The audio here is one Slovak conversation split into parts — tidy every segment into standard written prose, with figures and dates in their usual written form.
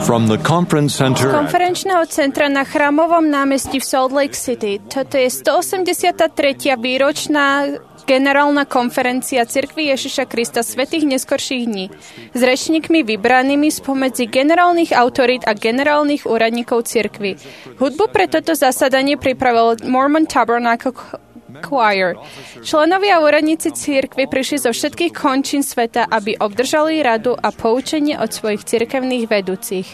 From the conference center konferenčného centra na Chrámovom námestí v Salt Lake City. Toto je 183. výročná generálna konferencia Cirkvi Ježiša Krista svätých neskorších dní s rečníkmi vybranými spomedzi generálnych autorít a generálnych úradníkov cirkvi. Hudbu pre toto zasadanie pripravil Mormon Tabernacle Choir. Členovia a úradníci cirkvi prišli zo všetkých končín sveta, aby obdržali radu a poučenie od svojich cirkevných vedúcich.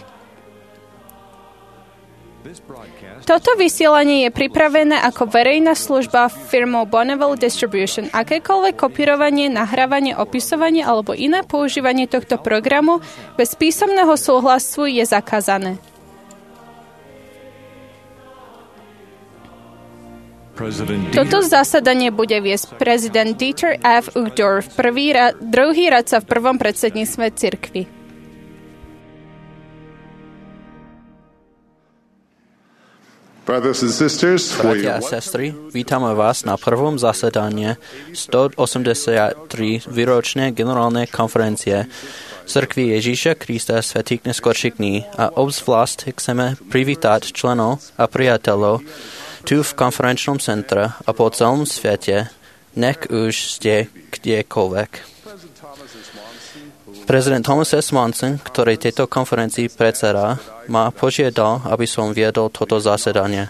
Toto vysielanie je pripravené ako verejná služba firmou Bonneville Distribution. Akékoľvek kopírovanie, nahrávanie, opisovanie alebo iné používanie tohto programu bez písomného súhlasu je zakázané. Toto zasadanie bude viesť prezident Dieter F. Uchtdorf, druhý radca v prvom predsedníctve cirkvi. Bratia a sestry, vítame vás na prvom zasadanie 183. výročnej generálnej konferencie Cirkvi Ježíša Krista svätých neskorších dní a obzvlášť chceme privítať členov a priateľov tu v konferenčnom centre a po celom svete, nech už ste kdekoľvek. Prezident Thomas S. Monson, ktorý tejto konferencii predsedá, ma požiadal, aby som viedol toto zasedanie.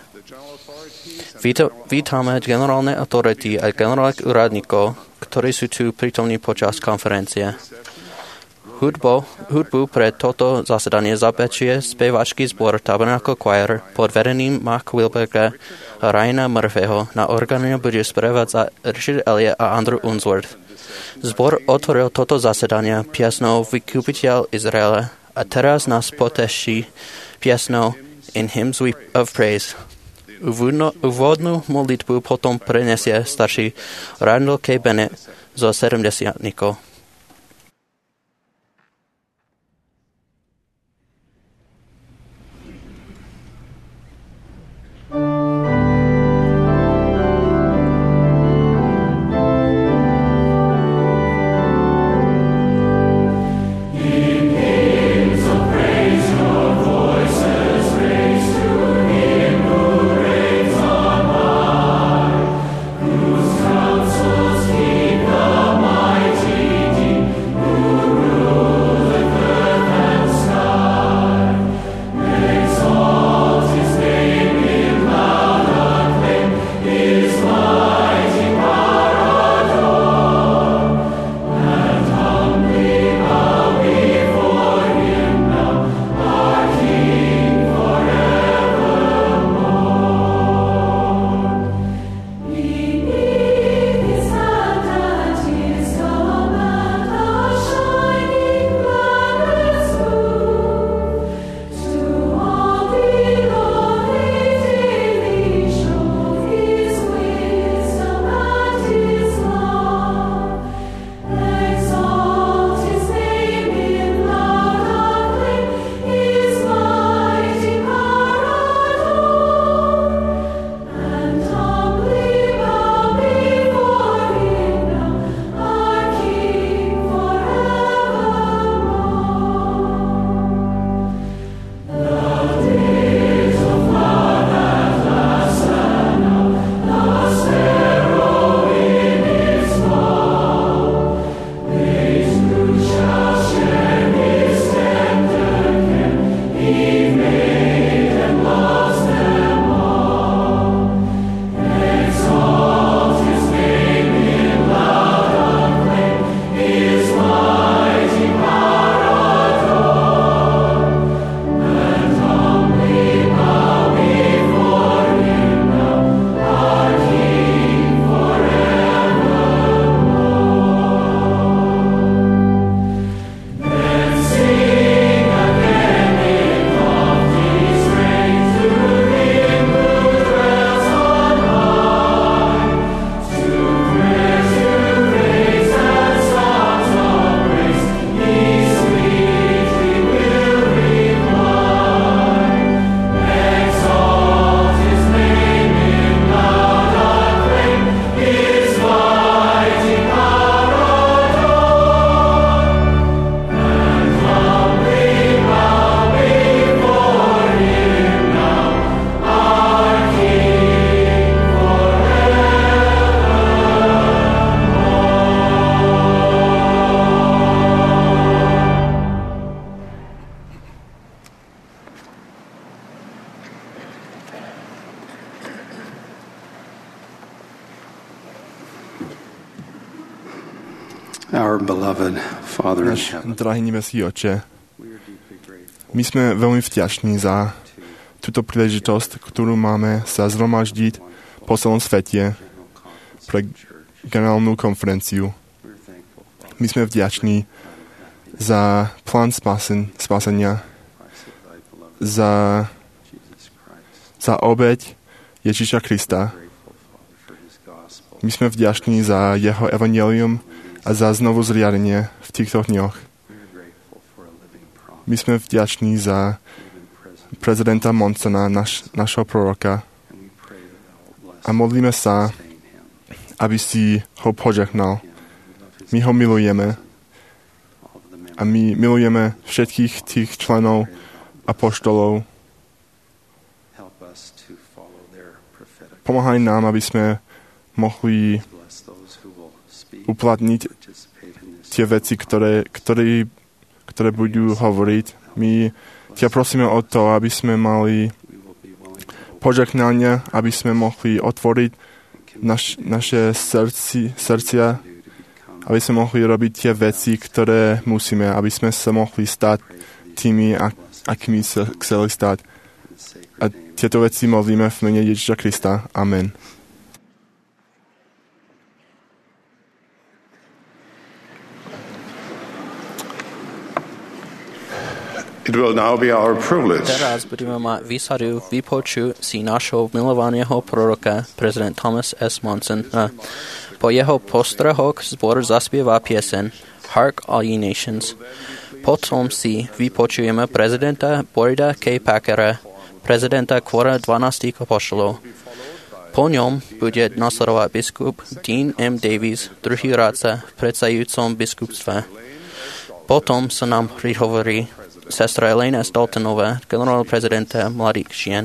Vítame generálne autority a generálnych úradníkov, ktorí sú tu prítomní počas konferencie. Hudbu pre toto zasedanie zabezpečuje speváčky zbor Tabernacle Choir pod vedením Mark Wilberga a Ryana Murphyho. Na orgáne bude sprevádzať Richard Elliott a Andrew Unsworth. Zbor otvoril toto zasedanie piesnou Vykupiteľ Izraela a teraz nás poteší piesnou In Hymns of Praise. Úvodnú modlitbu potom prenesie starší Randall K. Bennett zo 70-tníkov. Counsels keep the mighty Náš drahý nebeský Otče, my sme veľmi vďační za túto príležitosť, ktorú máme sa zhromaždiť po celom svete pre generálnu konferenciu. My sme vďační za plán spasenia, za obeť Ježiša Krista. My sme vďační za jeho evangelium a za znovu zriadenie v týchto dňoch. My sme vďační za prezidenta Monsona, našho proroka. A modlíme sa, aby si ho požehnal. My ho milujeme. A my milujeme všetkých tých členov apoštolov. Pomáhaj nám, aby sme mohli uplatniť tie veci, ktoré budú hovoriť. My ťa prosíme o to, aby sme mali požehnania, aby sme mohli otvoriť naše srdcia, aby sme mohli robiť tie veci, ktoré musíme, aby sme sa mohli stať tými, akými sa chceli stať. A tieto veci modlíme v mene Ježiša Krista. Amen. It will now be our privilege. Teraz budeme mať výsadu vypočuť si našho milovaného proroka, prezident Thomas S. Monson. Po jeho postrehoch zbor zaspieva pieseň Hark All Ye Nations. Potom si vypočujeme prezidenta Boyda K. Packera, prezidenta Kvora 12 apoštolov. Po ňom bude nasledovať biskup Dean M. Davies, druhý rádca v predsajúcom biskupstve. Potom sa nám prihovorí sestra Elena Stoltenová, generálna prezidenta Mladých žien.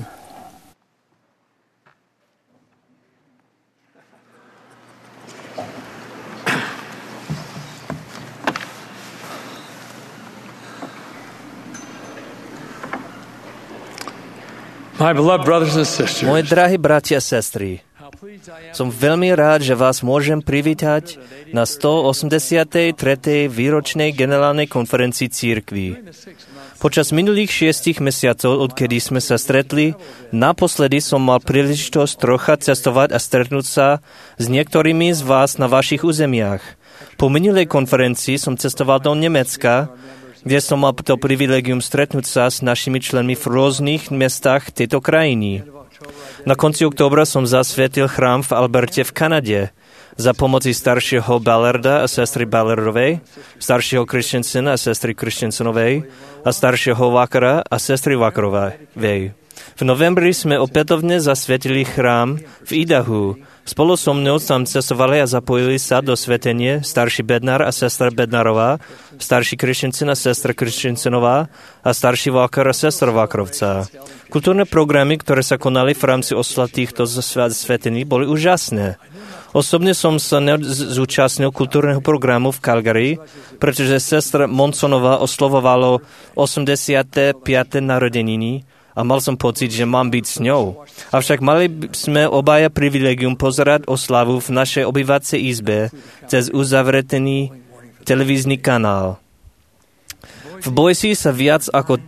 Moji drahí bratia a sestry, som veľmi rád, že vás môžem privítať na 183. výročnej generálnej konferencii cirkví. Počas minulých 6 mesiacov, odkedy sme sa stretli, naposledy som mal príležitosť trocha cestovať a stretnúť sa s niektorými z vás na vašich územiach. Po minulej konferencii som cestoval do Nemecka, kde som mal to privilegium stretnúť sa s našimi členmi v rôznych mestách tejto krajiny. Na konci októbra som zasvietil chrám v Alberte v Kanade za pomoci staršieho Ballarda a sestry Ballardovej, staršieho Christensena a sestry Christensenovej a staršieho Walkera a sestry Walkerovej. V novembri sme opätovne zasvietili chrám v Idahu. Spolu so mnou tam cestovali a zapojili sa do svetenie starší Bednar a sestra Bednarová, starší Christensen a sestra Christensenová a starší Walker a sestra Walkerovca. Kultúrne programy, ktoré sa konali v rámci oslav týchto svetení, boli úžasné. Osobne som sa zúčastnil kultúrneho programu v Calgary, pretože sestra Monsonová oslovovalo 85. narodeniny a mal som pocit, že mám byť s ňou. Avšak mali sme obaja privilegium pozerať oslavu v našej obývacej izbe cez uzavretý televízny kanál. V Boise sa viac ako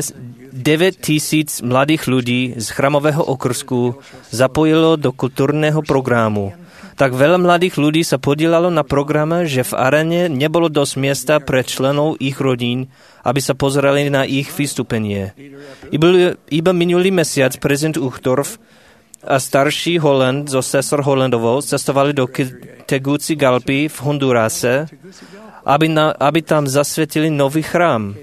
9,000 mladých ľudí z chramového okrsku zapojilo do kultúrneho programu. Tak veľa mladých ľudí sa podielalo na programe, že v aréne nebolo dosť miesta pre členov ich rodín, aby sa pozerali na ich vystúpenie. Iba minulý mesiac prezident Uchtdorf a starší Holland so sestr Hollandovou cestovali do Tegucigalpy v Hondurase, aby tam zasvetili nový chrám.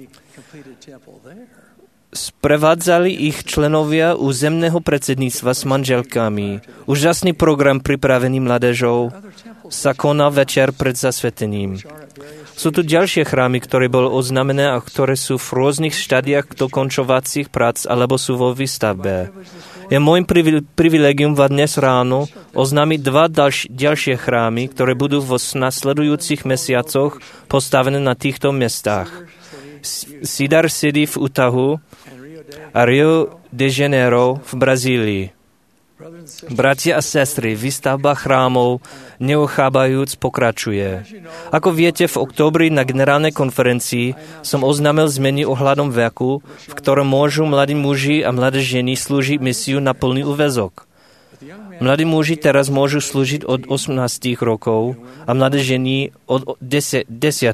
Sprevádzali ich členovia územného predsedníctva s manželkami. Úžasný program pripravený mládežou sa koná večer pred zasvetením. Sú tu ďalšie chrámy, ktoré boli oznámené a ktoré sú v rôznych štádiách dokončovacích prác alebo sú vo výstavbe. Je môjim privilegium dnes ráno oznámiť 2 ďalšie chrámy, ktoré budú v nasledujúcich mesiacoch postavené na týchto mestách. Cedar City v Utahu a Rio de Janeiro v Brazílii. Bratia a sestry, výstavba chrámov neochábajúc pokračuje. Ako viete, v októbri na generálnej konferencii som oznámil zmeny ohľadom veku, v ktorom môžu mladí muži a mladé ženy slúžiť misiu na plný úväzok. Mladí muži teraz môžu slúžiť od 18 rokov a mladé ženy od 10.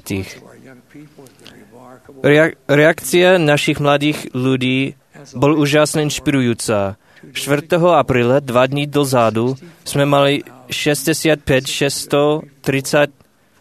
Reakcia našich mladých ľudí bol úžasne inšpirujúca. 4. apríla, 2 dní dozadu, sme mali 65 634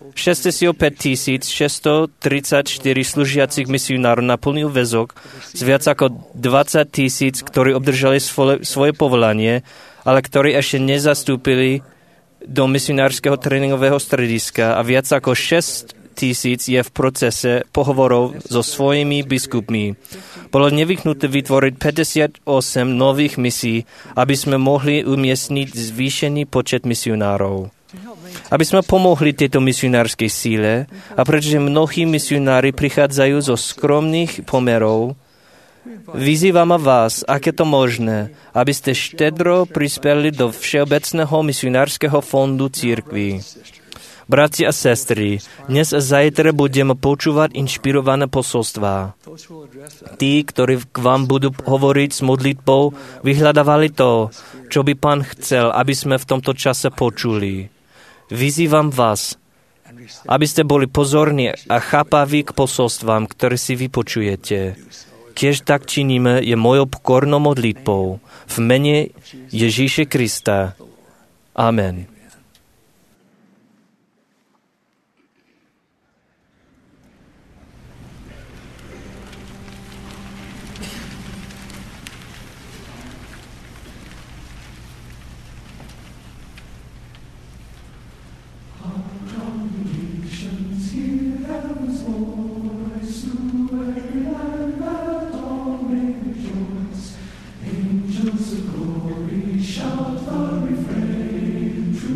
slúžiacich misionárov na plný úväzok z viac ako 20 000, ktorí obdržali svoje povolanie, ale ktorí ešte nezastúpili do misionárskeho tréningového strediska a viac ako 6 000 je v procese pohovorov so svojimi biskupmi. Bolo nevyhnutné vytvoriť 58 nových misií, aby sme mohli umiestniť zvýšený počet misionárov. Aby sme pomohli tejto misionárskej síle a pretože mnohí misionári prichádzajú zo skromných pomerov, vyzývam vás, ak je to možné, aby ste štedro prispeli do Všeobecného misionárskeho fondu cirkvi. Bratia a sestry, dnes a zajtra budeme počúvať inšpirované posolstvá. Tí, ktorí k vám budú hovoriť s modlitbou, vyhľadávali to, čo by Pán chcel, aby sme v tomto čase počuli. Vyzývam vás, aby ste boli pozorní a chápaví k posolstvám, ktoré si vypočujete. Keď tak činíme, je mojou pokornou modlitbou. V mene Ježíše Krista. Amen. Angels of glory shout the refrain.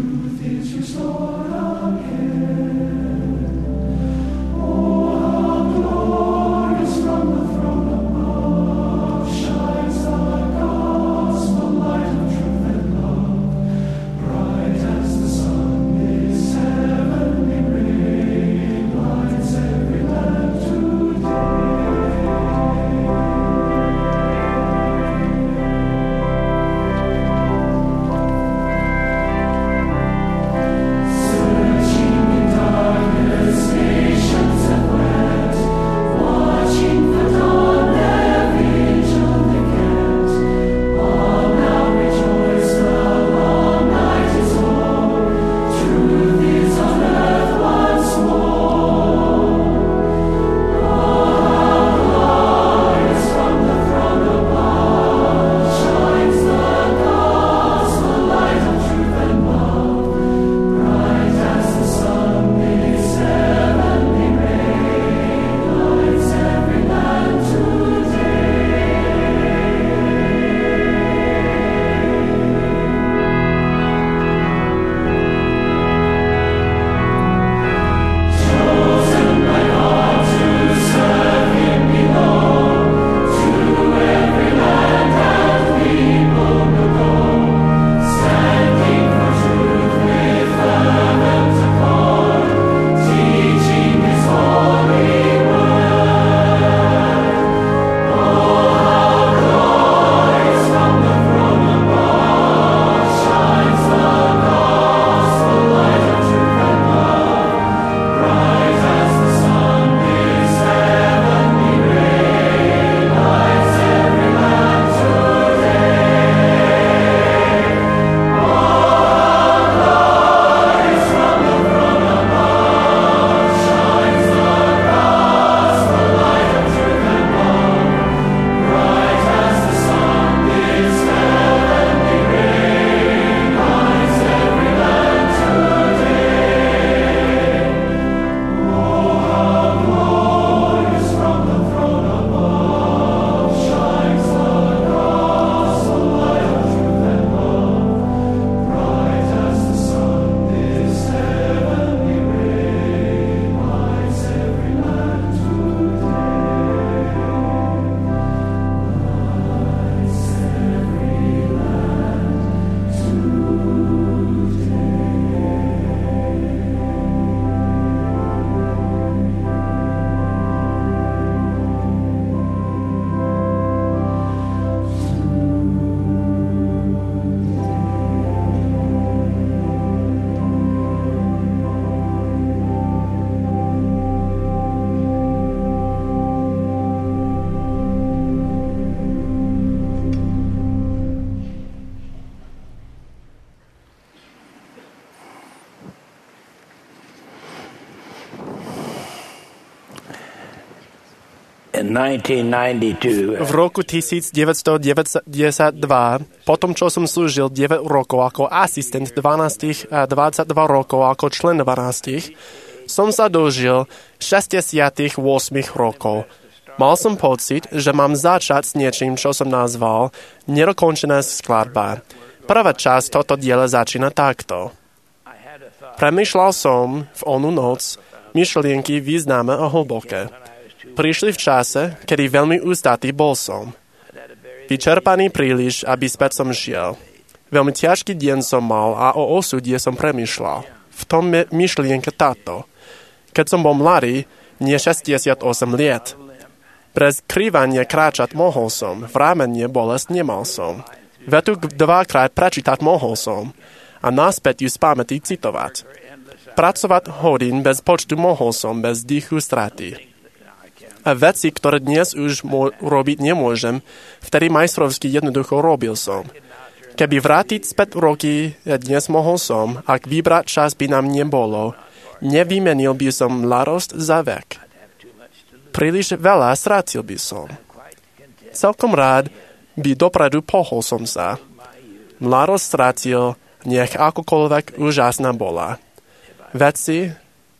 V roku 1992, potom čo som slúžil 9 rokov ako asistent 12 a 22 rokov ako člen 12, som sa dožil 68 rokov. Mal som pocit, že mám začať s niečím, čo som nazval nedokončená skladba. Prvá časť toto diela začína takto. Premýšľal som v onu noc myšlienky významné a hlboké. Prišli v čase, kedy veľmi ústatý bol som. Vyčerpaný príliš, aby späť som šiel. Veľmi ťažký deň som mal a o osude som premýšľal. V tom myšlienka táto. Keď som bol mladý, nie 68 liet. Bez krývania kráčať mohol som, v ramene bolesť nemal som. Vetu dvakrát prečítať mohol som a naspäť ju z pamäti citovať. Pracovať hodín bez počtu mohol som, bez dýchu straty. A veci, ktoré dnes už robiť nemôžem, vtedy majstrovsky jednoducho robil som. Keby vrátiť späť roky, dnes mohol som, ak vybrať čas by nám nebolo, nevymenil by som mladosť za vek. Príliš veľa strátil by som. Celkom rád by dopredu pohol som sa. Mladosť strátil, nech akokoľvek úžasná bola. Veci,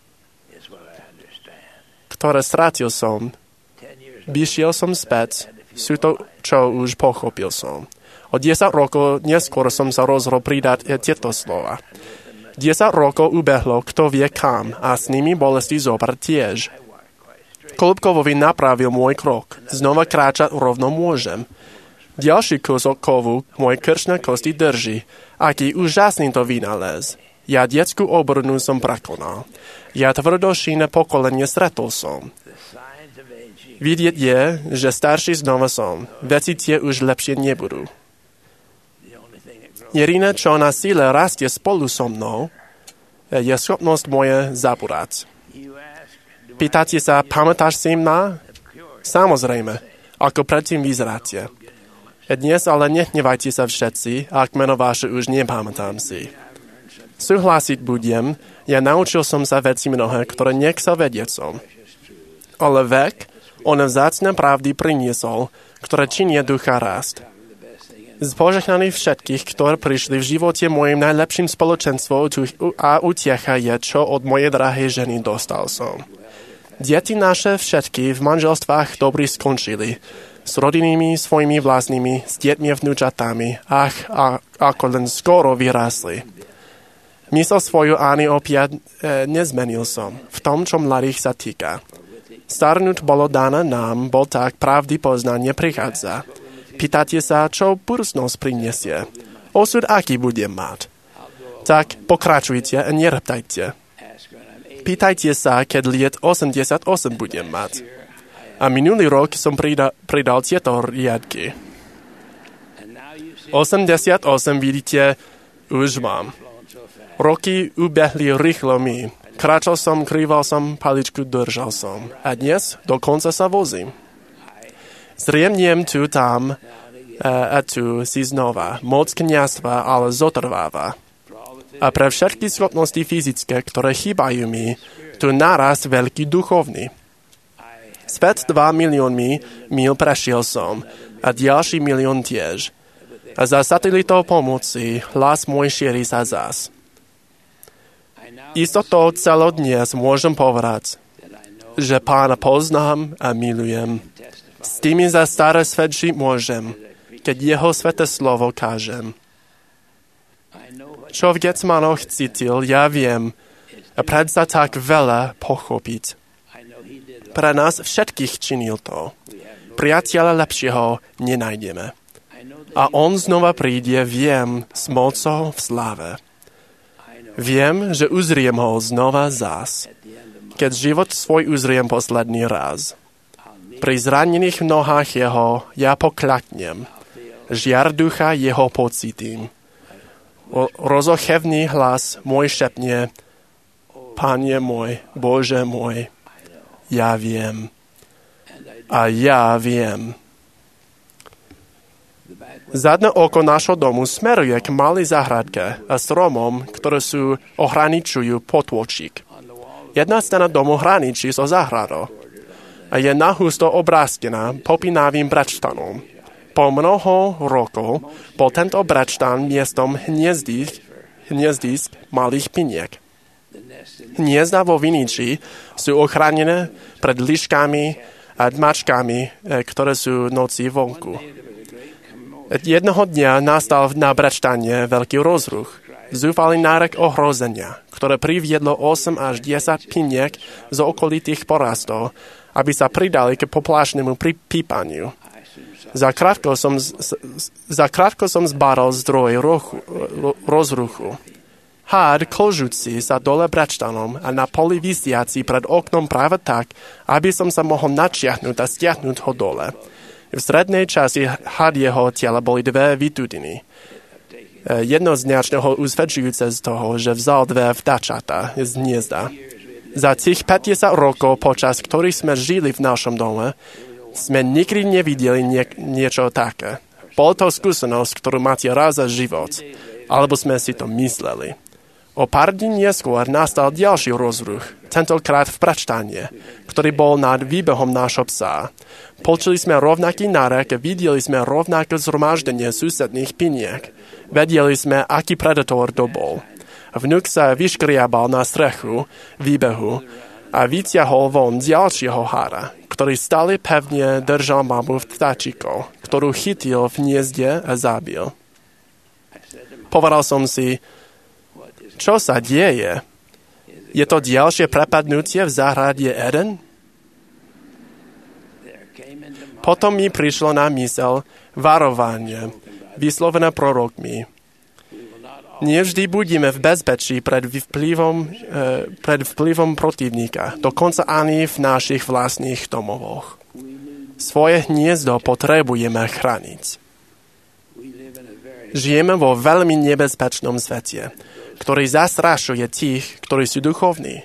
ktoré strátil som, vyšiel som späť, sú to, čo už pochopil som. O 10 rokov neskôr som sa rozhodol pridať tieto slova. 10 rokov ubehlo, kto vie kam, a s nimi bolesti zobrať tiež. Kolúbkovovi napravil môj krok. Znova kráčať rovno môžem. Ďalší kúsok kovu môj krčné kosti drží. Aký úžasný to vynález. Ja detskú obrnu som prekonal. Ja tvrdošíne pokolenie stretol som. Vidieť je, že starší znova som. Veci tie už lepšie nebudú. Jediné, čo na síle rastie spolu so mnou, je schopnosť moje zabúrať. Pýtate sa, pamätáš si mňa? Samozrejme, ako predtým vyzeráte. Dnes ale nehnevajte sa všetci, ak meno vaše už nepamätám si. Súhlasiť budem, ja naučil som sa veci mnohé, ktoré nechcel vedieť som. Ale vek, on vzácne pravdy priniesol, ktoré činia ducha rast. Z požehnaných všetkých, ktoré prišli v živote mojim najlepším spoločenstvom a utiecha je, čo od mojej drahej ženy dostal som. Deti naše všetky v manželstvách dobrí skončili, s rodinnými svojimi vlastnými, s deťmi a vnúčatami, ako len skoro vyrásli. Mysel svoju ani opäť nezmenil som, v tom, čo mladých sa týka. Starnúť bolo dané nám, bol tak pravdy poznanie prichádza. Pýtate sa, čo budúcnosť prinesie. Osud aký budem mať. Tak pokračujte a nereptajte. Pýtajte sa, keď liet 88 budem mať. A minulý rok som pridal tieto riadky. 88 vidíte, už mám. Roky ubehli rýchlo mi. Kráčal som, krýval som, paličku držal som. A dnes dokonca sa vozím. Zriemnem tu, tam a tu si znova. Moc kňazstva ale zotrváva. A pre všetky schopnosti fyzické, ktoré chýbajú mi, tu naraz veľký duchovný. Späť 2 miliónmi mil prešiel som a ďalší milión tiež. A za satelitov pomoci hlas môj šíri sa zas. Istotou celodnes môžem povedať, že Pána poznám a milujem. S tými za staré svedčiť môžem, keď jeho sveté slovo kážem. Čo v Getsemanoch cítil, ja viem, a predsa tak veľa pochopiť. Pre nás všetkých činil to. Priateľa lepšieho nenájdeme. A on znova príde, viem, s mocou v sláve. Viem, že uzriem ho znova zás, keď život svoj uzriem posledný raz. Pri zranených nohách jeho ja poklaknem, žiar ducha jeho pocitím. Rozochevný hlas môj šepne, Pane môj, Bože môj, ja viem. A ja viem. Zadné oko nášho domu smeruje k malej záhradke a stromom, ktoré sú ohraničujú potôčik. Jedna strana domu hraničí so záhradou. a je nahusto obrástená popínavým bračtanom. Po mnoho rokov bol tento bračtan miestom hniezdisk malých piniek. Hniezda vo viniči sú ochránené pred liškami a mačkami, ktoré sú noci vonku. Jednoho dňa nastal na bračtane veľký rozruch. Zúfalý nárek ohrozenia, ktoré priviedlo 8 až 10 piniek z okolitých porastov, aby sa pridali k poplášnému pípaniu. Zakrátko som zbadal zdroj rozruchu. Hád klžúci sa dole bračtanom a na poli visiaci pred oknom práve tak, aby som sa mohol načiahnuť a stiahnuť ho dole. V strednej časti jeho tela boli dve vytudiny. Jednoznačne ho usvedčujúce z toho, že vzal dve vtáčata z hniezda. Za tých 50 rokov, počas ktorých sme žili v našom dome, sme nikdy nevideli niečo také. Bol to skúsenosť, ktorú máte raz za život. Alebo sme si to mysleli. O pár dní neskôr nastal ďalší rozruch, tentokrát v bračtane, ktorý bol nad výbehom nášho psa. Počuli sme rovnaký nárek a videli sme rovnaké zhromaždenie susedných piniek. Vedeli sme, aký predator to bol. Vnuk sa vyškriabal na strechu výbehu a vyťahol von ďalšieho hára, ktorý stále pevne držal mamu vtáčikov, ktorú chytil v hniezde a zabil. Povedal som si, čo sa deje? Je to ďalšie prepadnutie v záhrade Eden? Potom mi prišlo na mysel varovanie, vyslovené prorokmi. Nevždy budeme v bezpečí pred vplyvom protivníka, dokonca ani v našich vlastných domovoch. Svoje hniezdo potrebujeme chrániť. Žijeme vo veľmi nebezpečnom svete, ktorý zastrašuje tých, ktorí sú duchovní.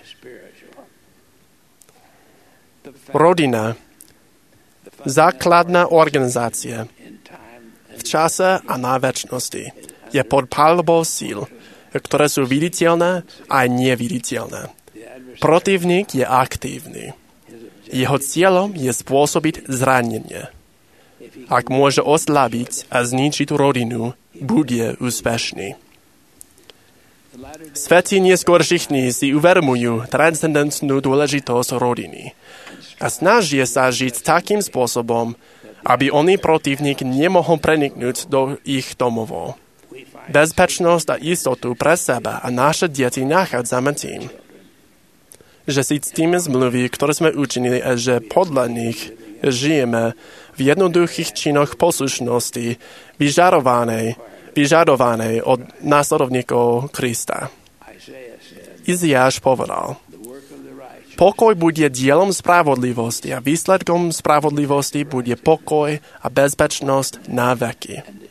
Rodina, základná organizácia, v čase a na večnosti, je pod palbou síl, ktoré sú viditeľné a neviditeľné. Protivník je aktívny. Jeho cieľom je spôsobiť zranenie. Ak môže oslabiť a zničiť rodinu, bude úspešný. Svätí neskôrších dní si uvedomujú transcendentnú dôležitosť rodiny a snažia sa žiť takým spôsobom, aby oný protivník nemohol preniknúť do ich domovov. Bezpečnosť a istotu pre seba a naše deti nachádzame tým, že si ctíme zmluvy, ktoré sme učinili a že podľa nich žijeme v jednoduchých činoch poslušnosti vyžadovanej od následovníkov Krista. Izajáš povedal, pokoj bude dielom spravodlivosti a výsledkom spravodlivosti bude pokoj a bezpečnosť na veky.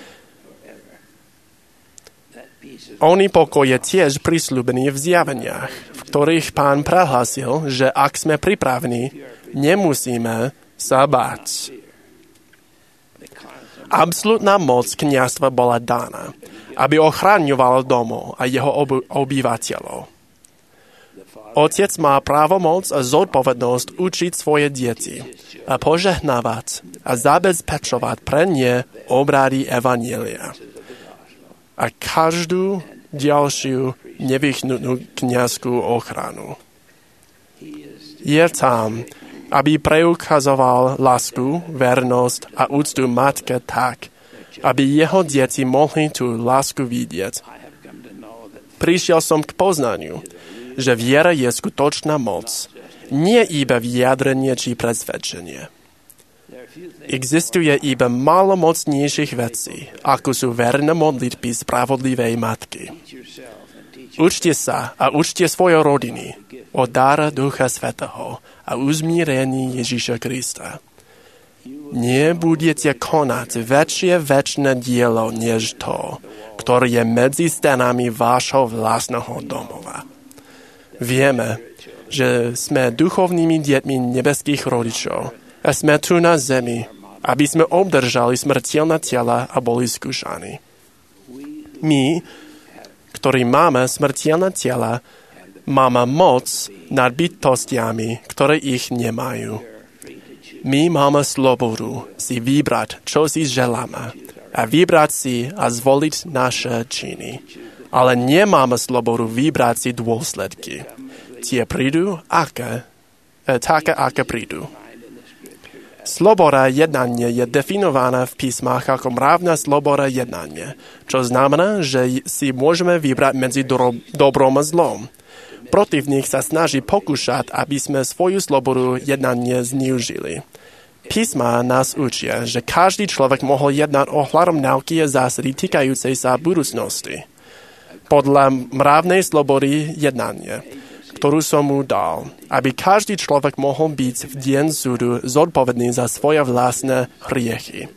Oný pokoj je tiež prisľúbený v zjaveniach, v ktorých Pán prehlásil, že ak sme pripravení, nemusíme sa báť. Absolútna moc kňazstva bola daná, aby ochraňoval domov a jeho obyvateľov. Otec má právomoc a zodpovednosť učiť svoje deti a požehnávať a zabezpečovať pre ne obrady evanjelia a každú ďalšiu nevyhnutnú kňazskú ochranu. Je tam, aby preukazoval lásku, vernosť a úctu matke tak, aby jeho deti mohli tú lásku vidieť. Prišiel som k poznaniu, že viera je skutočná moc, nie iba vyjadrenie či presvedčenie. Existuje iba málo mocnejších vecí, ako sú verné modlitby spravodlivej matky. Učte sa a učte svoje rodiny o dára Ducha Svätého a uzmírení Ježíša Krista. Nebudete konať väčšie večné dielo, než to, ktoré je medzi stenami vášho vlastného domova. Vieme, že sme duchovnými deťmi nebeských rodičov a sme tu na zemi, aby sme obdržali smrteľné tela a boli skúšaní. My, ktorí máme smrteľné tela, máme moc nad bytostiami, ktoré ich nemajú. My máme slobodu si vybrať, čo si želáme a vybrať si a zvoliť naše činy. Ale nemáme slobodu vybrať si dôsledky. Tie prídu, také, aké prídu. Sloboda jednania je definovaná v písmach ako mravná sloboda jednania, čo znamená, že si môžeme vybrať medzi dobrom a zlom. Protivník sa snaží pokúšať, aby sme svoju slobodu jednania zneužili. Písma nás učia, že každý človek mohol jednať ohľadom náuky a zásady týkajúcej sa budúcnosti. Podľa mravnej slobody jednania, ktorú som mu dal, aby každý človek mohol byť v deň súdu zodpovedný za svoje vlastné hriechy.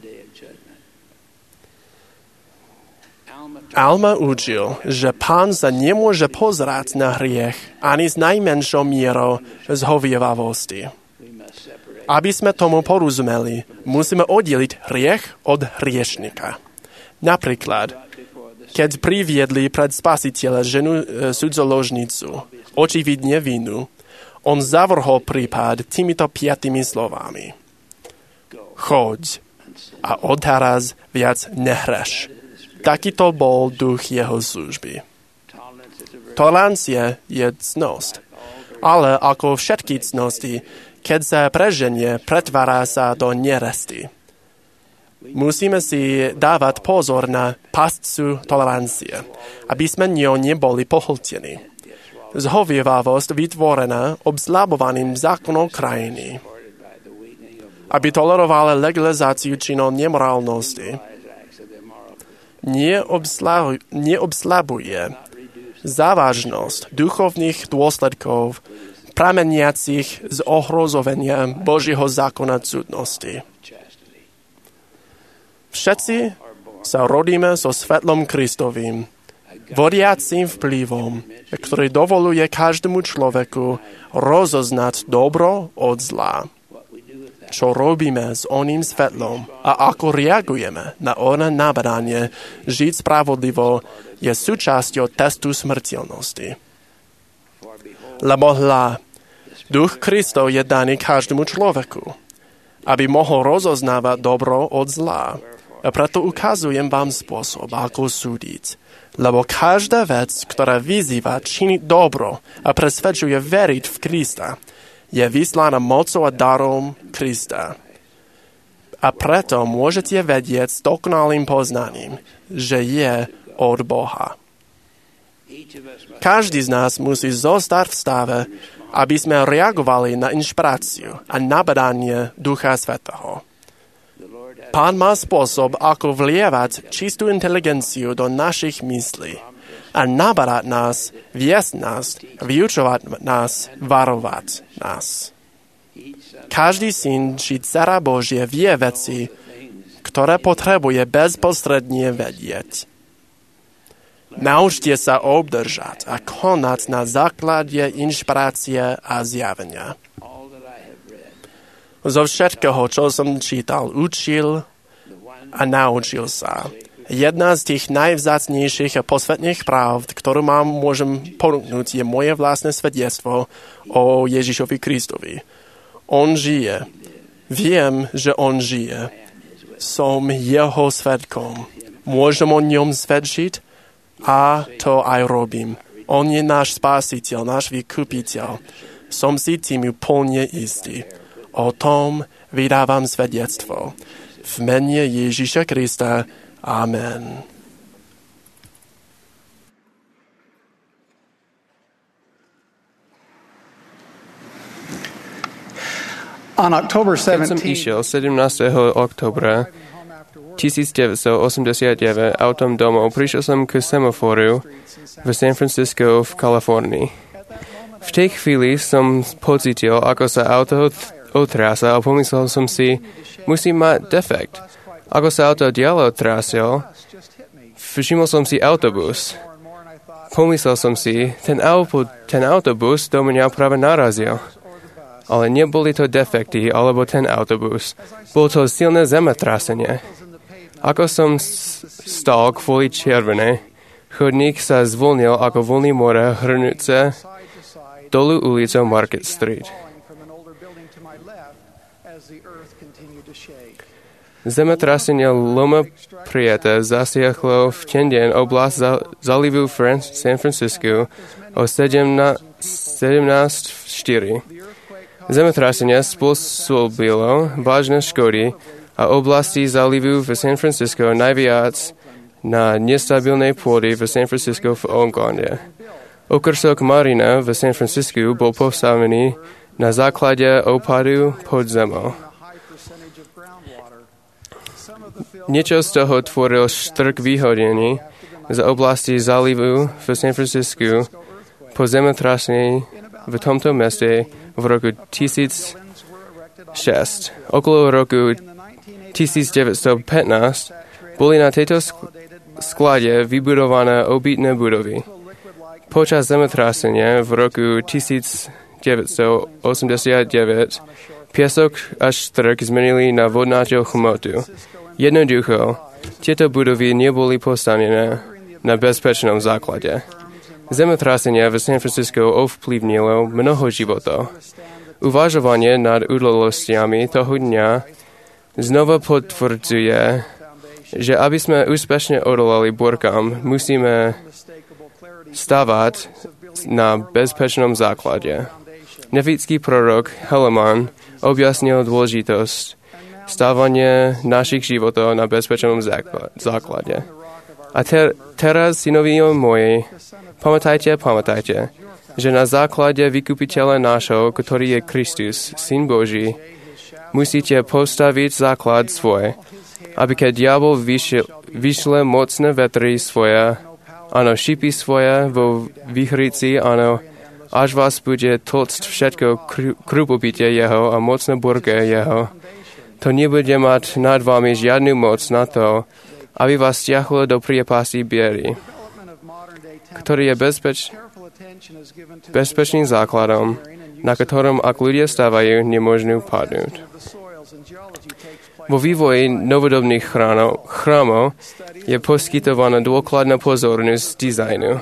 Alma učil, že Pán sa nemôže pozerať na hriech ani s najmenšou mierou zhovievavosti. Aby sme tomu porozumeli, musíme oddeliť hriech od hriešnika. Napríklad, keď priviedli pred Spasiteľa ženu cudzoložnicu, očividne vinu, on zavrhol prípad týmito 5 slovami. Choď a odteraz viac nehreš. Takýto bol duch jeho služby. Tolerancia je cnosť, ale ako všetky cnosti, keď sa preženie, pretvára sa do neresty. Musíme si dávať pozor na pascu tolerancie, aby sme ňou neboli pohltení. Zhovievavosť vytvorená obzľabovaným zákonom krajiny, aby tolerovala legalizáciu činov nemorálnosti, neobslabuje závažnosť duchovných dôsledkov prameniacich z ohrozovania Božieho zákona cudnosti. Všetci sa rodíme so svetlom Kristovým, vodiacím vplyvom, ktorý dovoluje každému človeku rozoznať dobro od zla. Čo robíme s oným svetlom a ako reagujeme na ono nabadanie žiť spravodlivo, je súčasťou testu smrteľnosti. Lebo duch Kristov je daný každému človeku, aby mohol rozoznávať dobro od zla. A preto ukazujem vám spôsob, ako súdiť. Lebo každá vec, ktorá vyzýva činiť dobro a presvedčuje veriť v Krista, je vyslaná mocou a darom Krista. A preto môžete vedieť s dokonalým poznaním, že je od Boha. Každý z nás musí zostať v stave, aby sme reagovali na inšpiráciu a nabadanie Ducha Svätého. Pán má spôsob, ako vlievať čistú inteligenciu do našich myslí a nabadať nás, viesť nás, vyučovať nás, varovať nás. Každý syn či dcera Božie vie veci, ktoré potrebuje bezprostredne vedieť. Naučte sa obdržať a konať na základe inšpirácie a zjavenia. Zo všetkého, čo som čítal, učil a naučil sa. Jedna z tých najvzácnejších a posvetných pravd, ktorú môžem ponúknuť, je moje vlastné svedectvo o Ježišovi Kristovi. On žije. Viem, že on žije. Som jeho svedkom. Môžem o ňom svedčiť a to aj robím. On je náš spasiteľ, náš vykupiteľ. Som si tým úplne istý. O tom vydávam svedectvo. V mene Ježiša Krista. Amen. Keď som išiel 17. oktobra 1989 autom domov, prišiel som k semaforu v San Francisco v Kalifornii. V tej chvíli som pocitil, ako sa auto otrása a pomyslel som si, musím mať defekt. Ako sa auto ďalej otrásilo, všimol som si autobus. Pomyslel som si, ten autobus do mňa práve narazil. Ale neboli to defekty alebo ten autobus. Bolo to silné zemetrasenie. Ako som stál kvôli červenej, chodník sa zvolnil ako voľný more hrnúce dolu ulicou Market Street. Zemetrasenie Loma Prieta zasiahlo v ten deň oblasť zálivu San Francisco o 17:04. Zemetrasenie spôsobilo vážne škody a oblasti zálivu v San Francisco najviac na nestabilnej pôde v San Francisco v Oaklande. Okrsok Marina v San Francisco bol postavený na základe opadu pod zemou. Niečo z toho tvoril štrk vyhodený z oblasti zálivu v San Francisco po zemetrasení v tomto meste v roku 1006. Okolo roku 1915 boli na tejto sklade vybudované obytné budovy. Počas zemetrasenia v roku 1989 piesok a štrk zmenili na vodnatú hmotu. Jednoducho, tieto budovy neboli postavené na bezpečnom základe. Zemetrasenie v San Francisco ovplyvnilo mnoho životov. Uvažovanie nad udalostiami toho dňa znova potvrdzuje, že aby sme úspešne odolali búrkam, musíme stavať na bezpečnom základe. Nefický prorok Helaman objasnil dôležitosť stávania našich životov na bezpečnom základe. A teraz, synovi moji, pamätajte, že na základe vykupiteľa nášho, ktorý je Kristus, Syn Boží, musíte postaviť základ svoj, aby keď diabol vyšle mocné vetry svoje, áno, šípy svoje vo výhrici, áno, až vás bude tlcť všetko krupobytie jeho a mocné búrke jeho. To nebude mať nad vami žiadnu moc na to, aby vás stiahlo do priepasti biery, ktorý je bezpečným základom, na ktorom, ak ľudia stávajú, nemôžu padnúť. Vo vývoji novodobných chrámov je poskytovaná dôkladná pozornosť dizajnu.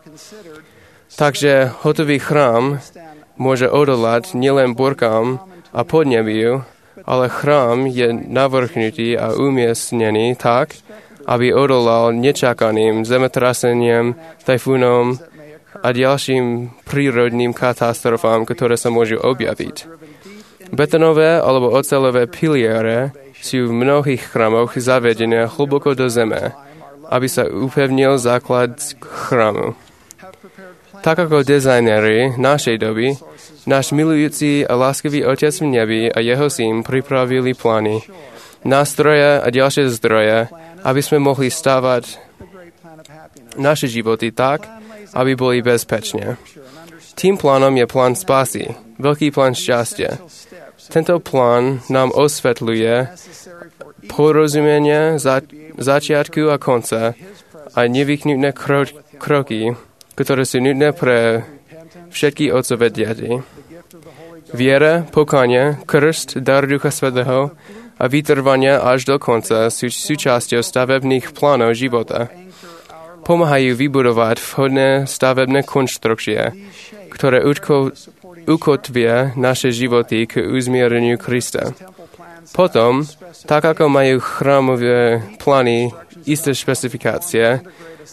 Takže hotový chrám môže odolať nielen búrkam a podnebiu, ale chrám je navrhnutý a umiestnený tak, aby odolal nečakaným zemetraseniem, tajfúnom a ďalším prírodným katastrofám, ktoré sa môžu objaviť. Betonové alebo oceľové piliere sú v mnohých chrámoch zavedené hlboko do zeme, aby sa upevnil základ chrámu. Tak ako dizajneri našej doby, náš milujúci a láskavý Otec v nebi a jeho syn pripravili plány, nástroje a ďalšie zdroje, aby sme mohli stávať naše životy tak, aby boli bezpečne. Tým plánom je plán spásy, veľký plán šťastia. Tento plán nám osvetľuje porozumenie začiatku a konca a nevyhnutné kroky, ktoré sú nutné pre všetky otcové deti. Viera, pokánie, krst, dar Ducha Svätého a vytrvanie až do konca sú súčasťou stavebných plánov života. Pomáhajú vybudovať vhodné stavebné konštrukcie, ktoré ukotvia naše životy k uzmiereniu Krista. Potom, tak ako majú chrámové plány isté špecifikácie,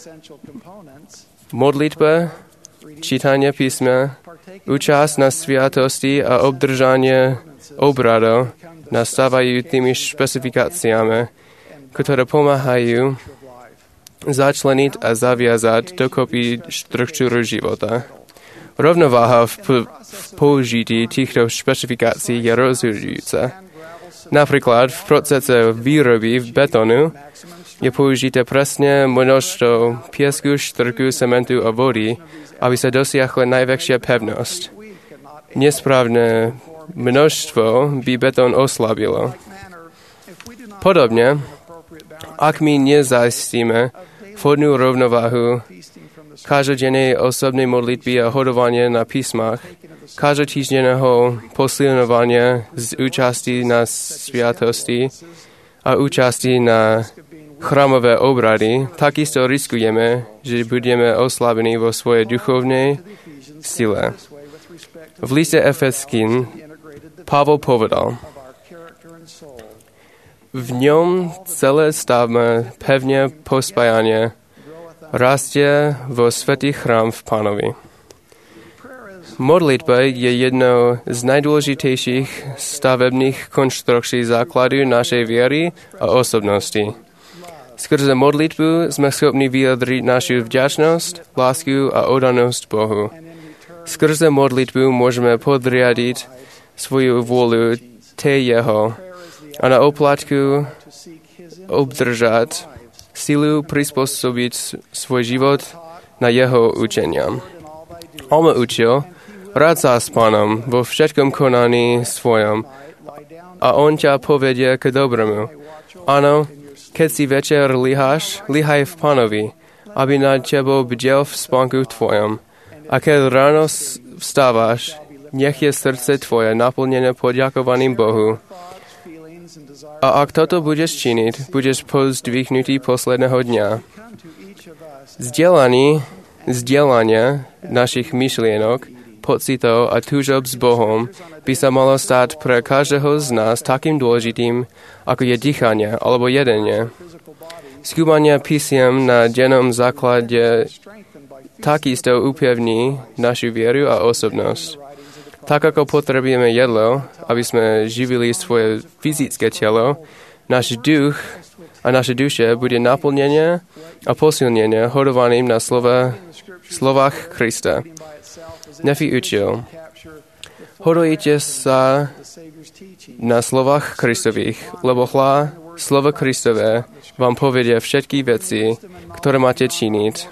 modlitba, čítanie písma, účasť na sviatosti a obdržanie obradov nastávajú tými špecifikáciami, ktoré pomáhajú začleniť a zaviazať dokopy štruktúru života. Rovnováha v použití týchto špecifikácií je rozhodujúca. Napríklad v procese výroby betónu je použité presne množstvo piesku, štrku, cementu a vody, aby sa dosiahla najväčšia pevnosť. Nesprávne množstvo by betón oslabilo. Podobne, ak my nezajistíme vhodnú rovnováhu každodennej osobnej modlitby a hodovania na písmach, každotýždenného posilňovania z účasti na sviatosti a účasti na chrámové obrady, takisto riskujeme, že budeme oslabení vo svojej duchovnej sile. V liste Efeským Pavol povedal: V ňom celé stavme pevne pospájanie. Rastie vo svätý chrám v Pánovi. Modlitba je jednou z najdôležitejších stavebných konštrukcií základu našej viery a osobnosti. Skrze modlitbu sme schopní vyjadriť našu vďačnosť, lásku a oddanosť Bohu. Skrze modlitbu môžeme podriadiť svoju vôľu tej jeho a na oplatku obdržať silu prispôsobiť svoj život na jeho učeniam. On ma učil, rád sa s Pánom vo všetkom konaní svojom a on ťa povedie k dobrému. Áno, keď si večer líhaj v Pánovi, aby nad tebou bdel v spánku tvojom. A keď ráno vstávaš, nech je srdce tvoje naplnené poďakovaním Bohu. A ak toto budeš činiť, budeš pozdvihnutý posledného dňa. Zdieľanie našich myšlienok, pocitov a túžob s Bohom by sa malo stať pre každého z nás takým dôležitým, ako je dýchanie alebo jedenie. Skúmanie písiem na dennom základe takisto upevní našu vieru a osobnosť. Tak ako potrebujeme jedlo, aby sme živili svoje fyzické telo, náš duch a naše duše bude naplnenie a posilnenie hodovaným na slovách Krista. Nefi učil. Hodujte sa na slovách Kristových, lebo slovo Kristové vám povedia všetky veci, ktoré máte činiť.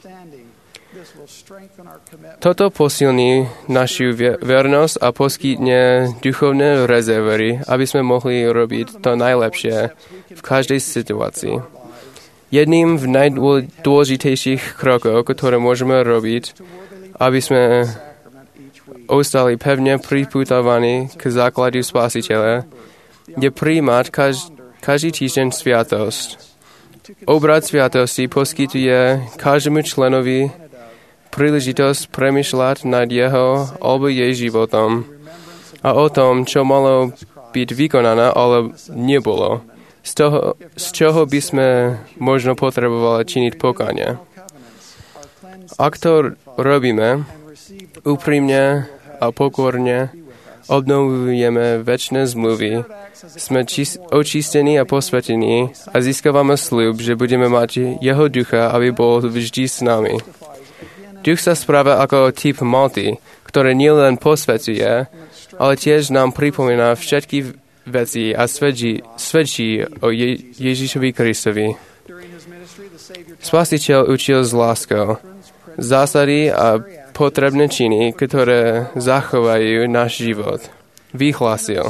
Toto posilní našu vernosť a poskytne duchovné rezervy, aby sme mohli robiť to najlepšie v každej situácii. Jedným z najdôležitejších krokov, ktoré môžeme robiť, aby sme ostali pevne pripútovaní k základu Spasiteľa, je prijímať každý týždeň sviatosť. Obrad sviatosti poskytuje každému členovi príležitosť premýšľať nad jeho alebo jej životom a o tom, čo malo byť vykonané, ale nebolo. Z čoho by sme možno potrebovali činiť pokánie. Ak to robíme úprimne a pokorne, obnovujeme večné zmluvy, sme očistení a posvetení a získavame sľub, že budeme mať jeho ducha, aby bol vždy s nami. Duch sa správa ako typ malty, ktoré nielen posvecuje, ale tiež nám pripomína všetky veci a svedčí o Ježišovi Kristovi. Spasiteľ učil s láskou zásady a potrebné činy, ktoré zachovajú náš život. Vyhlásil.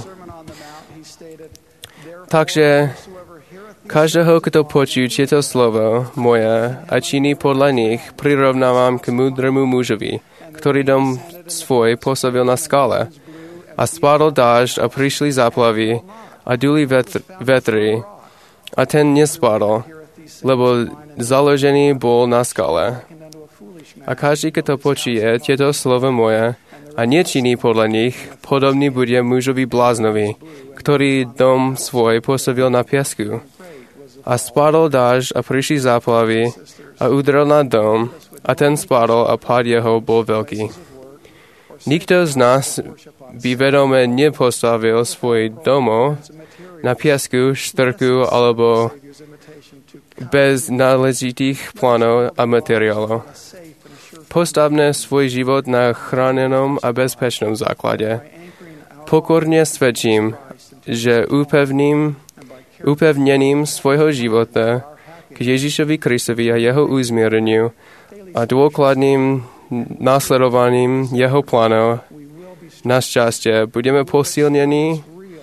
Takže každého, kto počuje tieto slovo moje a činí podľa nich, prirovnávam k múdremu mužovi, ktorý dom svoj postavil na skale. A spadol dážď a prišli záplavy a duli vetry. A ten nespadol, lebo založený bol na skale. A každý, kto počuje tieto slovo moje a nečiní podľa nich, podobný bude mužovi bláznovi, ktorý dom svoj postavil na piesku. A spadol dážď a prišli záplavy a udrel na dom a ten spadol a pád jeho bol veľký. Nikto z nás by vedome nepostavil svoj domov na piesku, štrku alebo bez náležitých plánov a materiálov. Postavme svoj život na chránenom a bezpečnom základe. Pokorne svedčím, že upevnením svojho života k Ježišovi Kristovi a jeho uzmiereniu a dôkladným následovaním jeho plánov na šťastie budeme posilnení,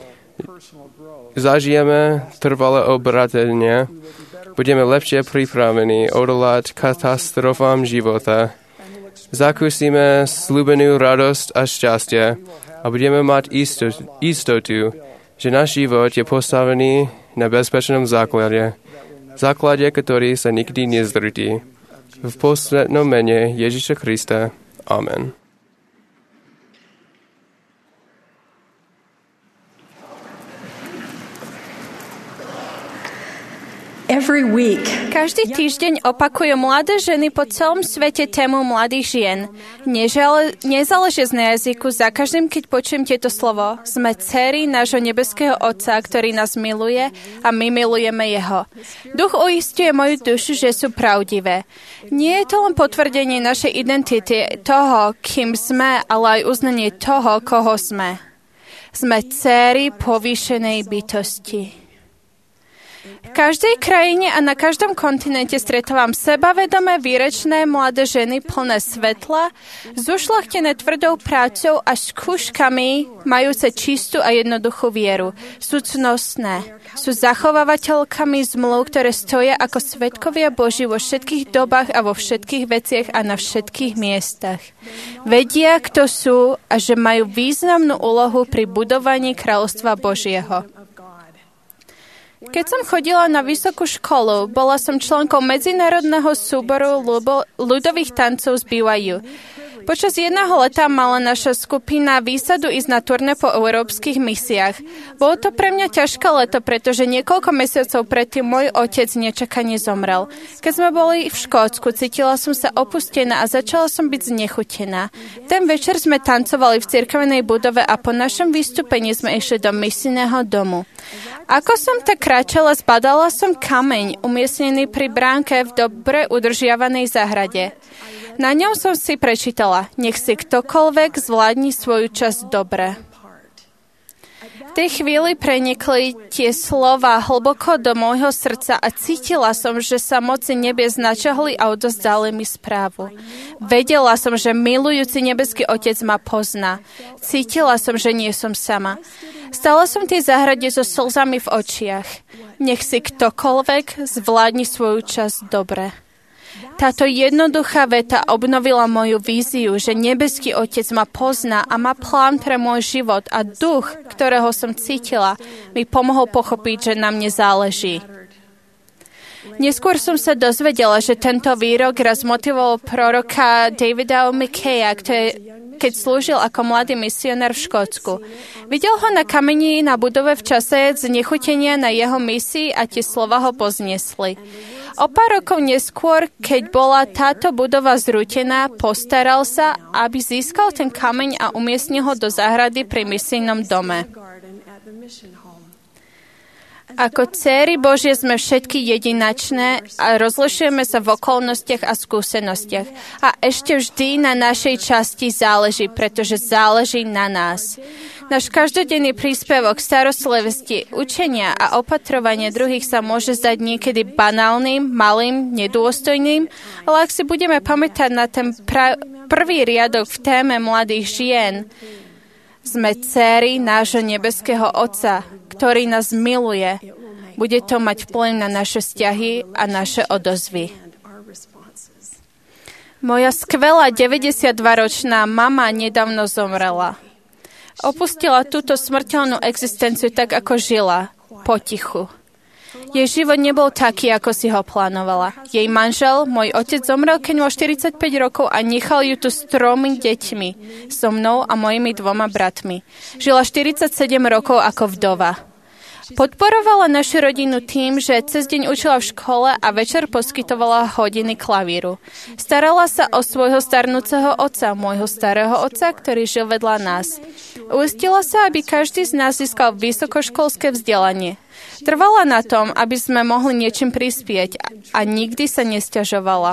zažijeme trvalé obratenie, budeme lepšie pripravení odolať katastrofám života, zakúsime sľúbenú radosť a šťastie a budeme mať istotu, že náš život je postavený na bezpečnom základe, ktorý sa nikdy nezrutí. V poslednom mene Ježiša Krista. Amen. Every week, Každý týždeň opakujú mladé ženy po celom svete tému mladých žien. Nezáleží na jazyku, za každým, keď počujem tieto slovo, sme dcery nášho nebeského Otca, ktorý nás miluje a my milujeme Jeho. Duch uisťuje moju dušu, že sú pravdivé. Nie je to len potvrdenie našej identity, toho, kým sme, ale aj uznanie toho, koho sme. Sme dcery povýšenej bytosti. V každej krajine a na každom kontinente stretávam sebavedomé, výrečné mladé ženy plné svetla, zušľachtené tvrdou prácou a skúškami, majúce čistú a jednoduchú vieru. Sú cnostné. Sú zachovávateľkami zmluv, ktoré stoja ako svedkovia Boží vo všetkých dobách a vo všetkých veciach a na všetkých miestach. Vedia, kto sú a že majú významnú úlohu pri budovaní kráľovstva Božieho. Keď som chodila na vysokú školu, bola som členkou medzinárodného súboru ľudových tancov z BYU. Počas jedného leta mala naša skupina výsadu ísť na turné po európskych misiách. Bolo to pre mňa ťažké leto, pretože niekoľko mesiacov predtým môj otec nečakane zomrel. Keď sme boli v Škótsku, cítila som sa opustená a začala som byť znechutená. Ten večer sme tancovali v cirkevnej budove a po našom vystúpení sme išli do misijného domu. Ako som tak kráčala, zbadala som kameň umiestnený pri bránke v dobre udržiavanej záhrade. Na ňom som si prečítala, nech si ktokoľvek zvládni svoju časť dobre. V tej chvíli prenikli tie slova hlboko do môjho srdca a cítila som, že sa moci nebies načahli a odozdali mi správu. Vedela som, že milujúci nebeský Otec ma pozná. Cítila som, že nie som sama. Stala som tej záhrade so slzami v očiach. Nech si ktokoľvek zvládni svoju časť dobre. Táto jednoduchá veta obnovila moju víziu, že nebeský Otec ma pozná a má plán pre môj život a duch, ktorého som cítila, mi pomohol pochopiť, že na mne záleží. Neskôr som sa dozvedela, že tento výrok raz motivoval proroka Davida McKaya, keď slúžil ako mladý misionár v Škótsku. Videl ho na kameni na budove v čase znechutenia na jeho misii a tie slova ho pozniesli. O pár rokov neskôr, keď bola táto budova zrútená, postaral sa, aby získal ten kameň a umiestnil ho do záhrady pri misijnom dome. Ako dcéry Božie sme všetky jedinačné a rozlišujeme sa v okolnostiach a skúsenostiach. A ešte vždy na našej časti záleží, pretože záleží na nás. Náš každodenný príspevok starostlivosti, učenia a opatrovania druhých sa môže zdať niekedy banálnym, malým, nedôstojným, ale ak si budeme pamätať na ten prvý riadok v téme mladých žien, sme dcéry nášho nebeského Otca, ktorý nás miluje. Bude to mať vplyv na naše vzťahy a naše odozvy. Moja skvelá 92-ročná mama nedávno zomrela. Opustila túto smrteľnú existenciu tak, ako žila, potichu. Jej život nebol taký, ako si ho plánovala. Jej manžel, môj otec, zomrel, keď mal 45 rokov a nechal ju tu s 3 deťmi, so mnou a mojimi 2 bratmi. Žila 47 rokov ako vdova. Podporovala našu rodinu tým, že cez deň učila v škole a večer poskytovala hodiny klavíru. Starala sa o svojho starnúceho otca, môjho starého otca, ktorý žil vedľa nás. Uistila sa, aby každý z nás získal vysokoškolské vzdelanie. Trvala na tom, aby sme mohli niečím prispieť a nikdy sa nesťažovala.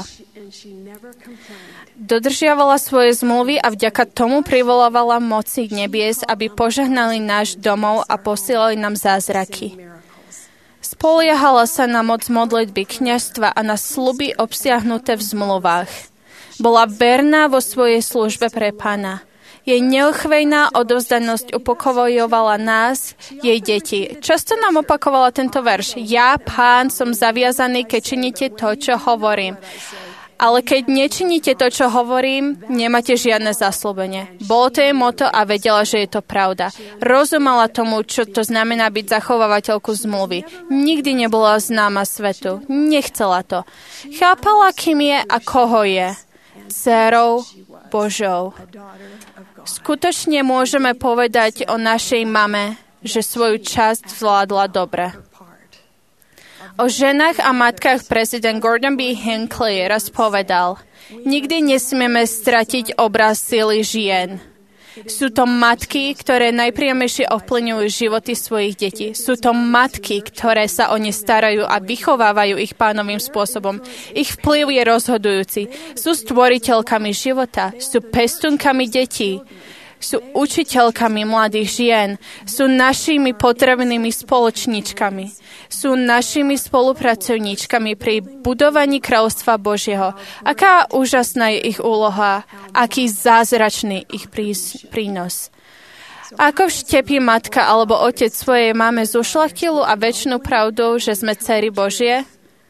Dodržiavala svoje zmluvy a vďaka tomu privolávala moci nebies, aby požehnali náš domov a posielali nám zázraky. Spoliehala sa na moc modlitby, kňazstva a na sľuby obsiahnuté v zmluvách. Bola verná vo svojej službe pre Pána. Jej neochvejná odovzdanosť upokojovala nás, jej deti. Často nám opakovala tento verš. Ja, Pán, som zaviazaný, keď činíte to, čo hovorím. Ale keď nečiníte to, čo hovorím, nemáte žiadne zasľúbenie. Bolo to jej moto a vedela, že je to pravda. Rozumela tomu, čo to znamená byť zachovávateľkou zmluvy. Nikdy nebola známa svetu. Nechcela to. Chápala, kým je a koho je. Dcérou Božou. Skutočne môžeme povedať o našej mame, že svoju časť zvládla dobre. O ženách a matkách prezident Gordon B. Hinckley raz povedal: nikdy nesmieme stratiť obraz sily žien. Sú to matky, ktoré najpriamejšie ovplyvňujú životy svojich detí. Sú to matky, ktoré sa o ne starajú a vychovávajú ich pánovým spôsobom. Ich vplyv je rozhodujúci. Sú stvoriteľkami života, sú pestunkami detí, sú učiteľkami mladých žien, sú našimi potrebnými spoločníčkami, sú našimi spolupracovníčkami pri budovaní kráľovstva Božieho. Aká úžasná je ich úloha, aký zázračný ich prínos. Ako vštepí matka alebo otec svojej máme zušľachtilú a večnú pravdu, že sme dcery Božie?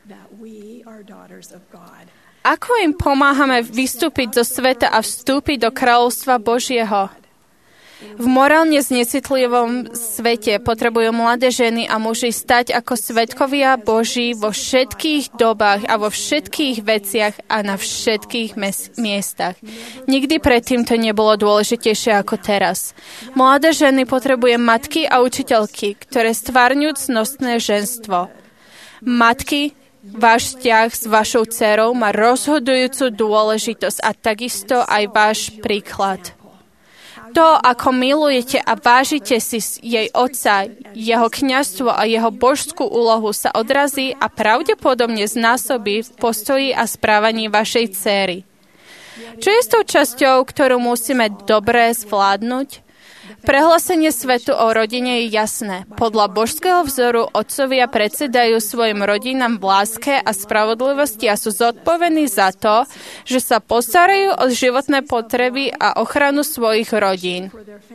Ako im pomáhame vystúpiť zo sveta a vstúpiť do kráľovstva Božieho? V morálne znecitlivom svete potrebujú mladé ženy a muži stať ako svedkovia Boží vo všetkých dobách a vo všetkých veciach a na všetkých miestach. Nikdy predtým to nebolo dôležitejšie ako teraz. Mladé ženy potrebujú matky a učiteľky, ktoré stvárňujú cnostné ženstvo. Matky, váš vzťah s vašou dcerou má rozhodujúcu dôležitosť a takisto aj váš príklad. To, ako milujete a vážite si jej otca, jeho kňazstvo a jeho božskú úlohu sa odrazí a pravdepodobne znásobí v postoji a správaní vašej dcéry. Čo je s tou časťou, ktorú musíme dobre zvládnuť? Prehlásenie svetu o rodine je jasné. Podľa božského vzoru otcovia predsedajú svojim rodinám v láske a spravodlivosti a sú zodpovední za to, že sa postarajú o životné potreby a ochranu svojich rodín.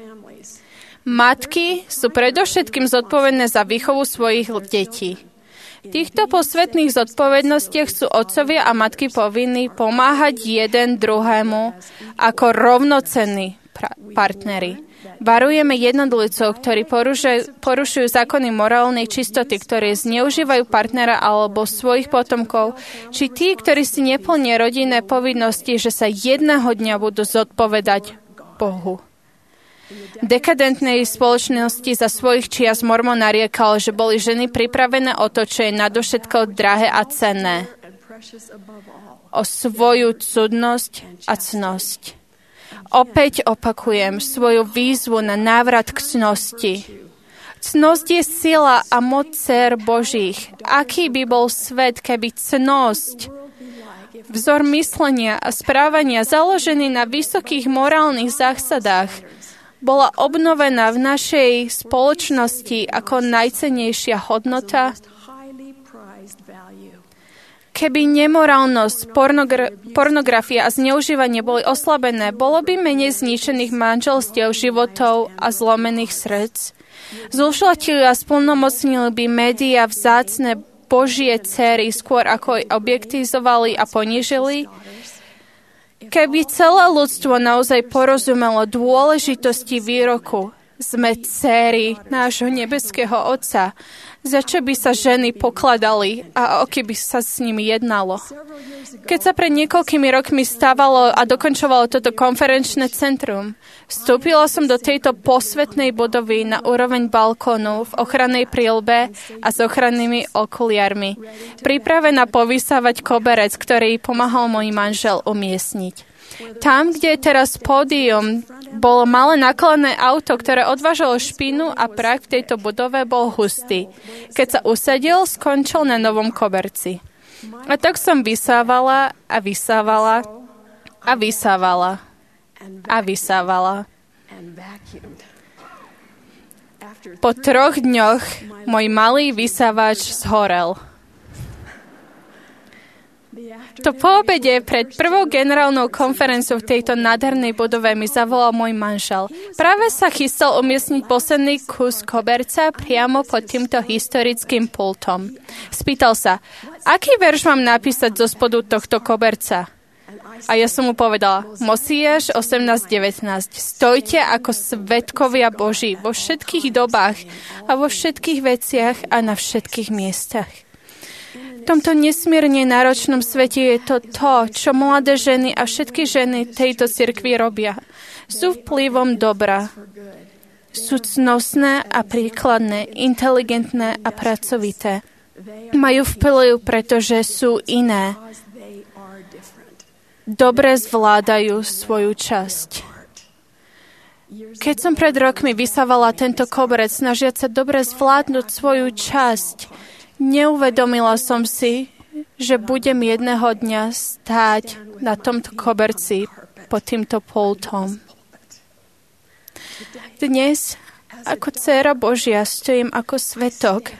Matky sú predovšetkým zodpovedné za výchovu svojich detí. V týchto posvetných zodpovednostiach sú otcovia a matky povinní pomáhať jeden druhému ako rovnocenní partneri. Varujeme jednotlivcov, ktorí porušujú zákony morálnej čistoty, ktorí zneužívajú partnera alebo svojich potomkov, či tí, ktorí si neplnia rodinné povinnosti, že sa jedného dňa budú zodpovedať Bohu. V dekadentnej spoločnosti za svojich čias Mormon nariekal, že boli ženy pripravené o to, čo je nadovšetko drahé a cenné. O svoju cudnosť a cnosť. Opäť opakujem svoju výzvu na návrat k cnosti. Cnosť je sila a moc dcér Božích. Aký by bol svet, keby cnosť, vzor myslenia a správania založený na vysokých morálnych zásadách, bola obnovená v našej spoločnosti ako najcennejšia hodnota? Keby nemorálnosť, pornografia a zneužívanie boli oslabené, bolo by menej zničených manželstiev, životov a zlomených srdc. Zúšľatili a splnomocnili by médiá vzácne Božie dcery skôr ako ich objektizovali a ponížili. Keby celé ľudstvo naozaj porozumelo dôležitosti výroku sme dcery nášho nebeského Otca, za čo by sa ženy pokladali a o keby sa s nimi jednalo. Keď sa pred niekoľkými rokmi stávalo a dokončovalo toto konferenčné centrum, vstúpila som do tejto posvetnej budovy na úroveň balkónu v ochrannej príľbe a s ochrannými okuliarmi, pripravená povysávať koberec, ktorý pomáhal môj manžel umiestniť. Tam, kde je teraz pódium, bolo malé nákladné auto, ktoré odvážalo špínu a prach v tejto budove bol hustý. Keď sa usadil, skončil na novom koberci. A tak som vysávala a vysávala a vysávala a vysávala. Po 3 dňoch môj malý vysávač zhorel. To po obede pred prvou generálnou konferenciou v tejto nádhernej budove mi zavolal môj manžel. Práve sa chystal umiestniť posledný kus koberca priamo pod týmto historickým pultom. Spýtal sa, aký verš mám napísať zo spodu tohto koberca? A ja som mu povedala, Mosiáš 18:19. Stojte ako svedkovia Boží vo všetkých dobách a vo všetkých veciach a na všetkých miestach. V tomto nesmierne náročnom svete je to, čo mladé ženy a všetky ženy tejto cirkvi robia. Sú vplyvom dobra. Sú cnostné a príkladné, inteligentné a pracovité. Majú vplyv, pretože sú iné. Dobre zvládajú svoju časť. Keď som pred rokmi vysávala tento koberec, snažiať sa dobre zvládnuť svoju časť, neuvedomila som si, že budem jedného dňa stáť na tomto koberci pod týmto pultom. Dnes, ako dcéra Božia, stojím ako svedok,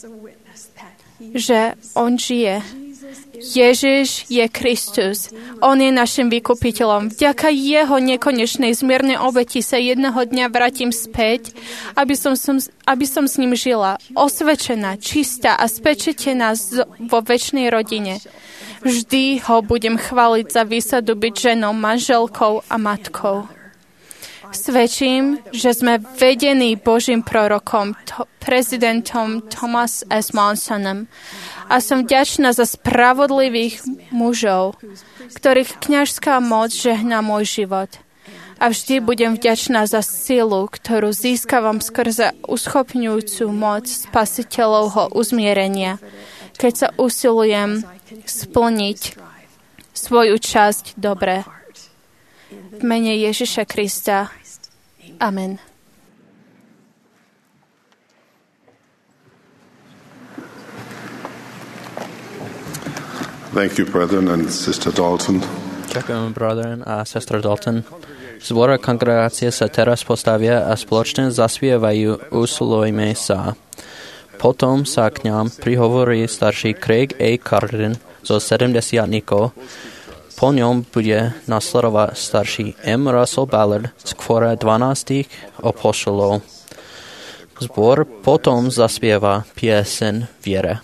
že on žije. Ježiš je Kristus. On je našim vykupiteľom. Vďaka jeho nekonečnej zmiernej obeti sa jedného dňa vrátim späť, aby som s ním žila. Osvečená, čistá a spečetená vo večnej rodine. Vždy ho budem chváliť za výsadu byť ženou, manželkou a matkou. Svedčím, že sme vedení Božím prorokom, prezidentom Thomas S. Monsonom. A som vďačná za spravodlivých mužov, ktorých kňažská moc žehná môj život. A vždy budem vďačná za silu, ktorú získavam skrze uschopňujúcu moc Spasiteľovho uzmierenia, keď sa usilujem splniť svoju časť dobre. V mene Ježiša Krista. Amen. Thank you, brethren and Sister Dalton. Ďakujem, brethren a sestra Dalton. Zbor a kongregácie sa teraz postavia a spoločne zaspievajú Usilujme sa. Potom sa k nám prihovorí starší Craig A. Carden zo 70-tníkov. Po ňom bude nasledovať starší M. Russell Ballard z kvora 12 apoštolov. Zbor potom zaspieva pieseň Viere.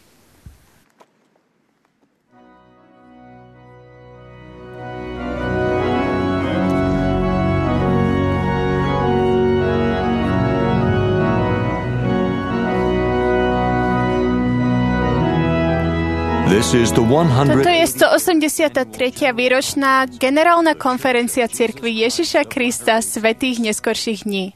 Toto je 183. výročná generálna konferencia cirkvi Ježiša Krista svätých neskorších dní.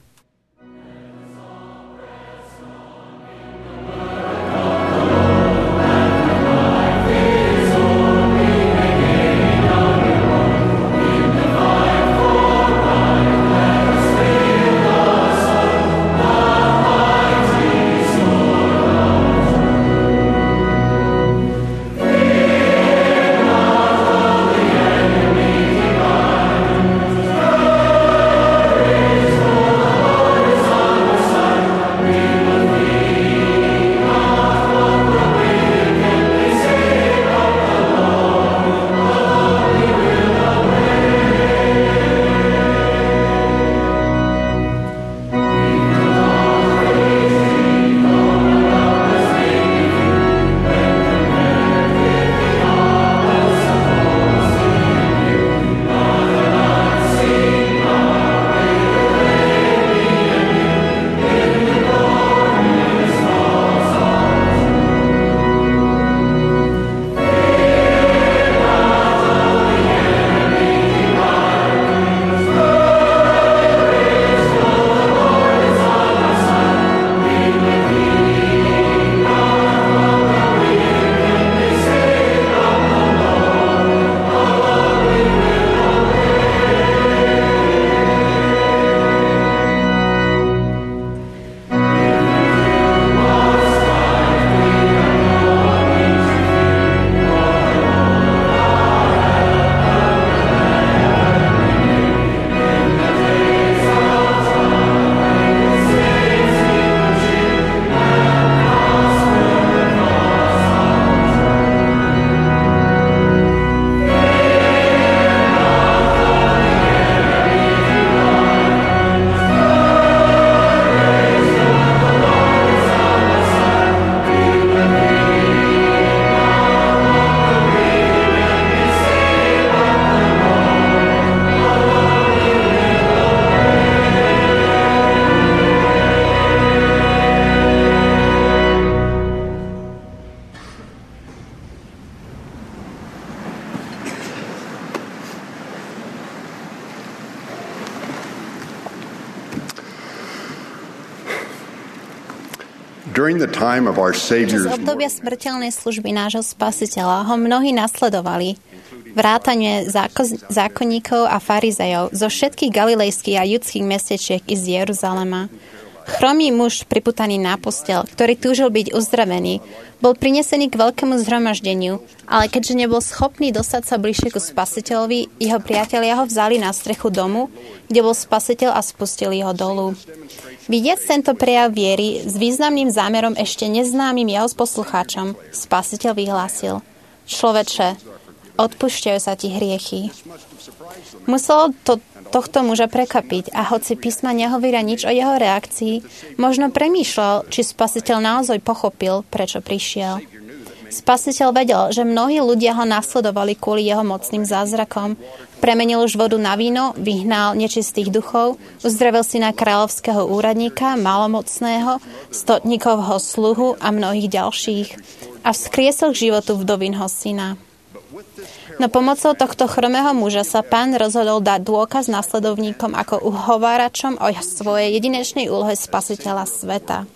During the time of our Počas Savior's obdobia smrteľnej služby nášho Spasiteľa ho mnohí nasledovali, vrátane zákonníkov a farizejov zo všetkých galilejských a judských mestečiek i z Jeruzalema. Chromý muž, priputaný na posteľ, ktorý túžil byť uzdravený, bol prinesený k veľkému zhromaždeniu, ale keďže nebol schopný dostať sa bližšie ku Spasiteľovi, jeho priatelia ho vzali na strechu domu, kde bol Spasiteľ a spustili ho dolu. Vidiac tento prejav viery s významným zámerom ešte neznámym jeho poslucháčom, Spasiteľ vyhlásil: Človeče, odpúšťajú sa ti hriechy. Muselo to tohto muža prekapiť a hoci písma nehovoria nič o jeho reakcii, možno premýšľal, či Spasiteľ naozaj pochopil, prečo prišiel. Spasiteľ vedel, že mnohí ľudia ho nasledovali kvôli jeho mocným zázrakom. Premenil už vodu na víno, vyhnal nečistých duchov, uzdravil syna kráľovského úradníka, malomocného, stotníkovho sluhu a mnohých ďalších a vzkriesol k životu vdovinho syna. No pomocou tohto chromého muža sa Pán rozhodol dať dôkaz nasledovníkom ako uhováračom o svojej jedinečnej úlohe Spasiteľa sveta.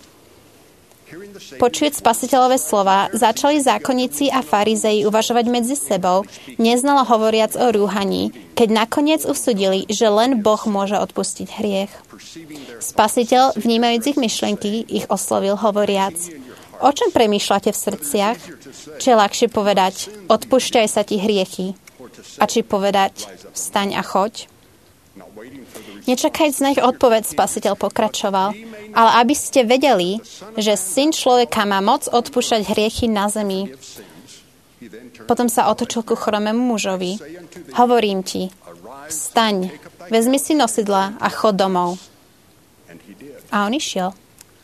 Počujúc Spasiteľové slova, začali zákonníci a farizei uvažovať medzi sebou, neznalo hovoriac o rúhaní, keď nakoniec usúdili, že len Boh môže odpustiť hriech. Spasiteľ, vnímajúc ich myšlienky, ich oslovil hovoriac: O čom premýšľate v srdciach? Či je ľahšie povedať: odpúšťaj sa ti hriechy, a či povedať: vstaň a choď? Nečakajúc na ich odpoveď, Spasiteľ pokračoval: ale aby ste vedeli, že Syn človeka má moc odpúšťať hriechy na zemi. Potom sa otočil ku chromému mužovi: hovorím ti, vstaň, vezmi si nosidla a chod domov. A on išiel.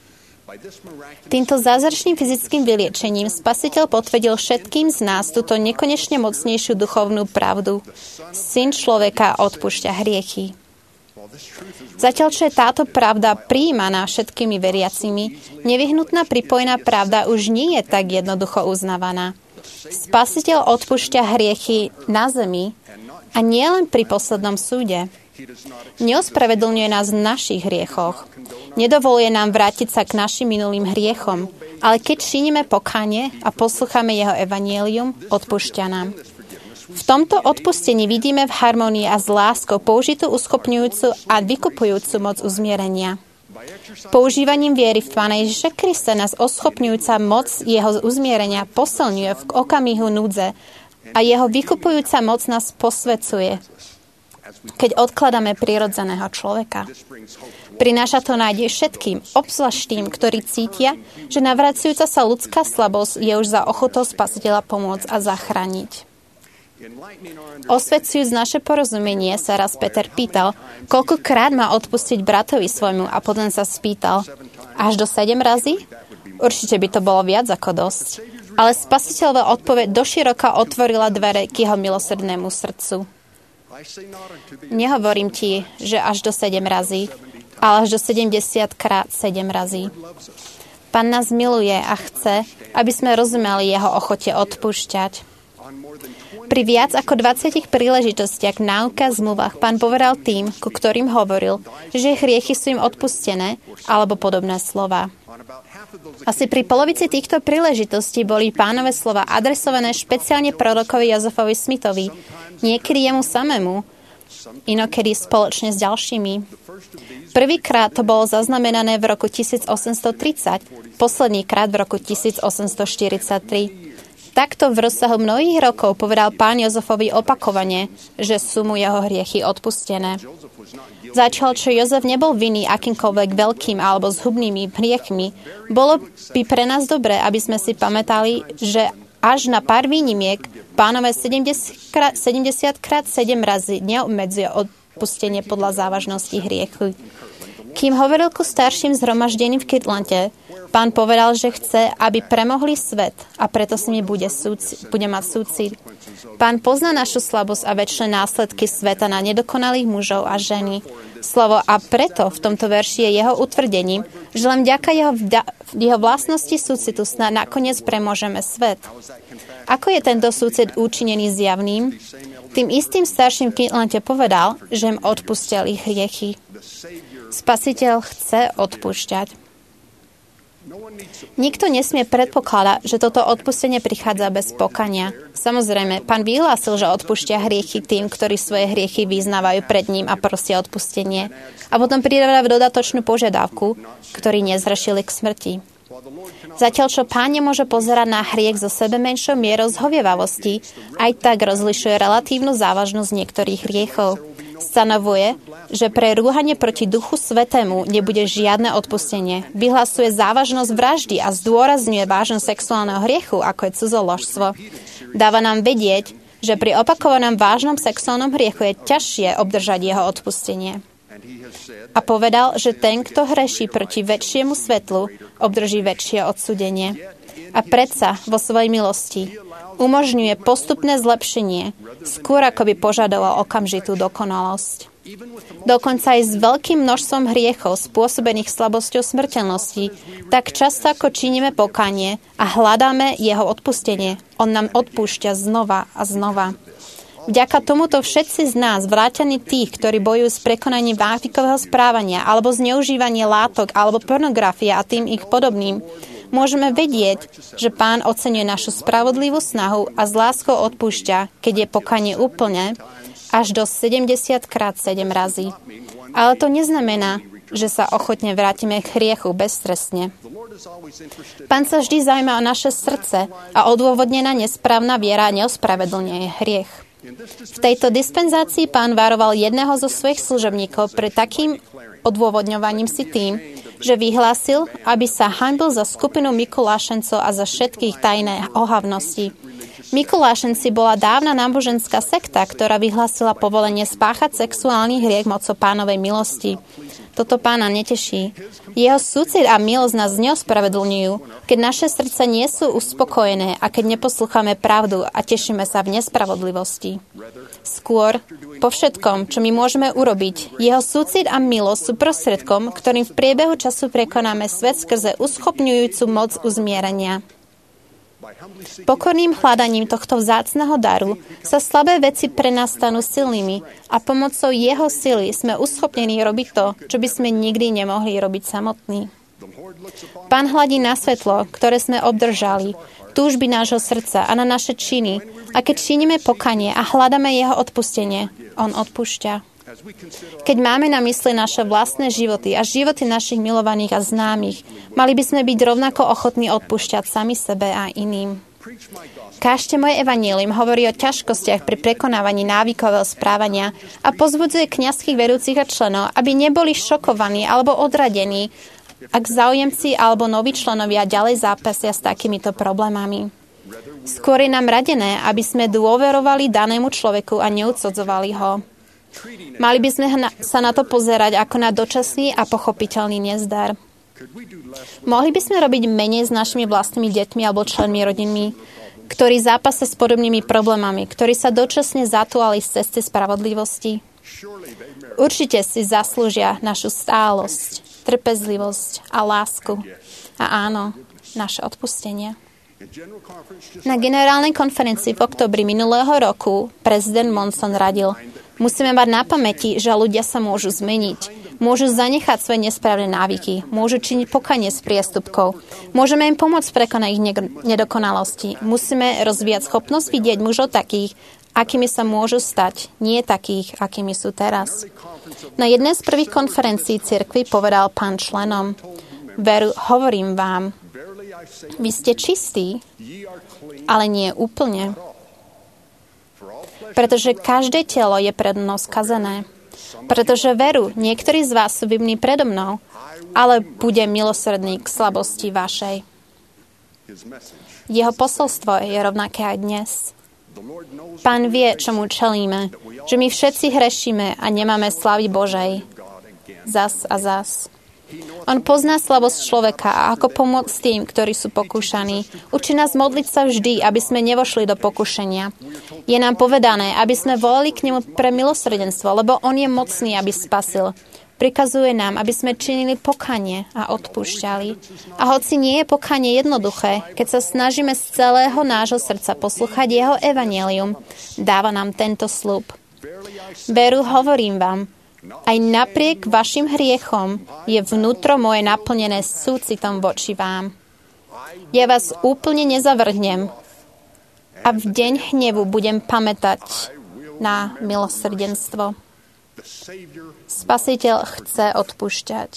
Týmto zázračným fyzickým vyliečením Spasiteľ potvrdil všetkým z nás túto nekonečne mocnejšiu duchovnú pravdu. Syn človeka odpúšťa hriechy. Zatiaľ, čo je táto pravda prijímaná všetkými veriacimi, nevyhnutná pripojená pravda už nie je tak jednoducho uznávaná. Spasiteľ odpúšťa hriechy na zemi a nie len pri poslednom súde. Neospravedlňuje nás v našich hriechoch. Nedovoluje nám vrátiť sa k našim minulým hriechom, ale keď činíme pokánie a poslúchame jeho evanjelium, odpúšťa nám. V tomto odpustení vidíme v harmonii a s láskou použitú uschopňujúcu a vykupujúcu moc uzmierenia. Používaním viery v Pána Ježiša Krista nás oschopňujúca moc jeho uzmierenia posilňuje v okamihu núdze a jeho vykupujúca moc nás posvecuje, keď odkladáme prirodzeného človeka. Prináša to nádej všetkým, obzvlášť tým, ktorí cítia, že navracujúca sa ľudská slabosť je už za ochotou Spasiteľa pomôcť a zachrániť. Osvedzujúc naše porozumenie, sa raz Peter pýtal, koľkokrát má odpustiť bratovi svojmu, a potom sa spýtal: až do 7 razy? Určite by to bolo viac ako dosť. Ale Spasiteľová odpoveď doširoka otvorila dvere k jeho milosrdnému srdcu. Nehovorím ti, že až do 7 razy, ale až do 70 krát 7 razy. Pán nás miluje a chce, aby sme rozumeli jeho ochote odpúšťať. Pri viac ako 20 príležitostiach v náuke a zmluvách Pán povedal tým, ku ktorým hovoril, že hriechy sú im odpustené, alebo podobné slova. Asi pri polovici týchto príležitostí boli Pánove slova adresované špeciálne prorokovi Jozefovi Smithovi, niekedy jemu samému, inokedy spoločne s ďalšími. Prvýkrát to bolo zaznamenané v roku 1830, poslednýkrát v roku 1843. Takto v rozsahu mnohých rokov povedal Pán Jozefovi opakovane, že sú mu jeho hriechy odpustené. Zatiaľ, čo Jozef nebol vinný akýmkoľvek veľkým alebo zhubnými hriechmi, bolo by pre nás dobré, aby sme si pamätali, že až na pár výnimiek Pánové 70 krát 7 razy neobmedzuje odpustenie podľa závažnosti hriechu. Kým hovoril ku starším zhromaždeným v Kirtlande, Pán povedal, že chce, aby premohli svet a preto s nimi bude mať súcit. Pán pozná našu slabosť a večné následky sveta na nedokonalých mužov a ženy. Slovo "a preto" v tomto verši je jeho utvrdením, že len vďaka jeho vlastnosti súcitu snad nakoniec premôžeme svet. Ako je tento súcit účinený zjavným? Tým istým starším v Kirtlande povedal, že im odpustil ich hriechy. Spasiteľ chce odpúšťať. Nikto nesmie predpokladať, že toto odpustenie prichádza bez pokania. Samozrejme, Pán vyhlásil, že odpúšťa hriechy tým, ktorí svoje hriechy vyznávajú pred ním a prosia odpustenie. A potom pridáva dodatočnú požiadavku, ktorí nezrešili k smrti. Zatiaľ, čo Pán nemôže pozerať na hriech zo sebe menšou mierou zhovievavosti, aj tak rozlišuje relatívnu závažnosť niektorých hriechov. Stanovuje, že pre rúhanie proti Duchu Svätému nebude žiadne odpustenie. Vyhlasuje závažnosť vraždy a zdôrazňuje vážnosť sexuálneho hriechu, ako je cudzoložstvo. Dáva nám vedieť, že pri opakovanom vážnom sexuálnom hriechu je ťažšie obdržať jeho odpustenie. A povedal, že ten, kto hreší proti väčšiemu svetlu, obdrží väčšie odsúdenie. A predsa vo svojej milosti umožňuje postupné zlepšenie, skôr ako by požadoval okamžitú dokonalosť. Dokonca aj s veľkým množstvom hriechov spôsobených slabosťou smrteľnosti, tak často ako činíme pokánie a hľadáme jeho odpustenie, on nám odpúšťa znova a znova. Vďaka tomuto všetci z nás, vrátane tých, ktorí bojujú s prekonaním návykového správania alebo zneužívanie látok alebo pornografie a tým ich podobným, môžeme vedieť, že Pán oceňuje našu spravodlivú snahu a s láskou odpúšťa, keď je pokánie úplne, až do 70 krát 7 razy. Ale to neznamená, že sa ochotne vrátime k hriechu beztrestne. Pán sa vždy zaujíma o naše srdce a odôvodnená nesprávna viera neospravedlňuje hriech. V tejto dispenzácii Pán varoval jedného zo svojich služobníkov pred takým odôvodňovaním si tým, že vyhlásil, aby sa hanbil za skupinu Mikulášencov a za všetkých tajné ohavnosti. Mikulášenci bola dávna náboženská sekta, ktorá vyhlásila povolenie spáchať sexuálny hriech mocou Pánovej milosti. Toto Pána neteší. Jeho súcit a milosť nás neospravedlňujú, keď naše srdce nie sú uspokojené a keď neposlúchame pravdu a tešíme sa v nespravodlivosti. Skôr, po všetkom, čo my môžeme urobiť, jeho súcit a milosť sú prostriedkom, ktorým v priebehu času prekonáme svet skrze uschopňujúcu moc uzmierenia. Pokorným hľadaním tohto vzácneho daru sa slabé veci pre nás stanú silnými a pomocou jeho sily sme uschopnení robiť to, čo by sme nikdy nemohli robiť samotní. Pán hladí na svetlo, ktoré sme obdržali, túžby nášho srdca a na naše činy, a keď činíme pokanie a hľadáme jeho odpustenie, on odpúšťa. Keď máme na mysli naše vlastné životy a životy našich milovaných a známych, mali by sme byť rovnako ochotní odpúšťať sami sebe a iným. Kážte moje evanjelium hovorí o ťažkostiach pri prekonávaní návykového správania a pozbudzuje kňazských vedúcich a členov, aby neboli šokovaní alebo odradení, ak záujemci alebo noví členovia ďalej zápasia s takýmito problémami. Skôr je nám radené, aby sme dôverovali danému človeku a neucudzovali ho. Mali by sme sa na to pozerať ako na dočasný a pochopiteľný nezdar. Mohli by sme robiť menej s našimi vlastnými deťmi alebo členmi rodiny, ktorí zápasia s podobnými problémami, ktorí sa dočasne zatúlali z cesty spravodlivosti? Určite si zaslúžia našu stálosť, trpezlivosť a lásku. A áno, naše odpustenie. Na generálnej konferencii v októbri minulého roku prezident Monson radil: musíme mať na pamäti, že ľudia sa môžu zmeniť. Môžu zanechať svoje nesprávne návyky. Môžu činiť pokanie z priestupkov. Môžeme im pomôcť prekonať ich nedokonalosti. Musíme rozvíjať schopnosť vidieť mužov takých, akými sa môžu stať, nie takých, akými sú teraz. Na jednej z prvých konferencií cirkvi povedal Pán členom: veru, hovorím vám, vy ste čistí, ale nie úplne. Pretože každé telo je predo mnou skazené. Pretože veru, niektorí z vás sú vymní predo mnou, ale bude milosrdný k slabosti vašej. Jeho posolstvo je rovnaké aj dnes. Pán vie, čomu čelíme, že my všetci hrešíme a nemáme slávy Božej. Zas a zas. On pozná slabosť človeka a ako pomôcť tým, ktorí sú pokúšaní. Učí nás modliť sa vždy, aby sme nevošli do pokušenia. Je nám povedané, aby sme volali k nemu pre milosrdenstvo, lebo on je mocný, aby spasil. Prikazuje nám, aby sme činili pokanie a odpúšťali. A hoci nie je pokanie jednoduché, keď sa snažíme z celého nášho srdca poslúchať jeho evanjelium, dáva nám tento sľub. Veru, hovorím vám, Aj napriek vašim hriechom je vnútro moje naplnené súcitom voči vám. Ja vás úplne nezavrhnem a v deň hnevu budem pamätať na milosrdenstvo. Spasiteľ chce odpúšťať.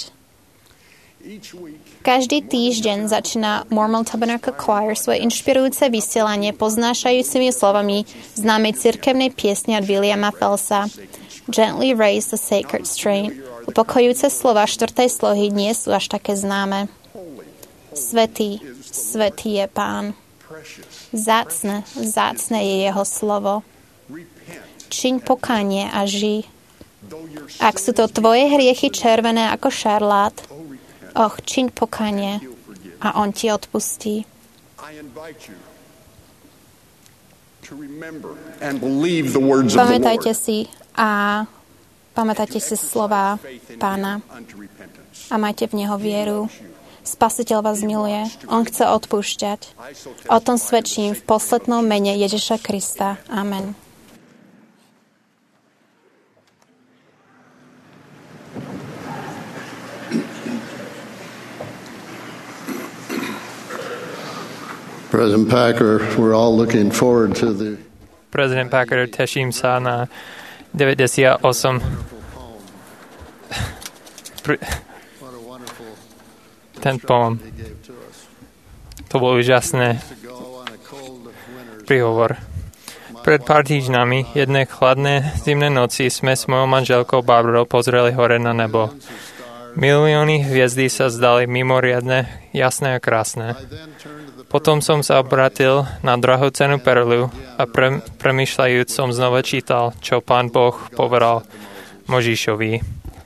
Každý týždeň začína Mormon Tabernacle Choir svoje inšpirujúce vysielanie poznášajúcimi slovami známej cirkevnej piesne od Williama Fellsa Gently Raise the Sacred Strain. Upokojujúce slova 4. slohy nie sú až také známe. Svätý, svätý je Pán. Vzácne, vzácne je jeho slovo. Čiň pokánie a žij. Ak sú to tvoje hriechy červené ako šarlát, čiň pokánie a on ti odpustí. Pamätajte si slova Pána a majte v neho vieru. Spasiteľ vás miluje, on chce odpúšťať. O tom svedčím v poslednom mene Ježiša Krista. Amen. President Packer, we're all looking forward to the... Prezident Packer, teším sa na 98. Ten poem. To bol úžasné príhovor. Pred pár týždňami, jedné chladné zimné noci, sme s mojou manželkou Barbarou pozreli hore na nebo. Milióny hviezdy sa zdali mimoriadne, jasné a krásne. Potom som sa obratil na drahocenú perlu a premýšľajúc som znova čítal, čo Pán Boh povedal Možišovi.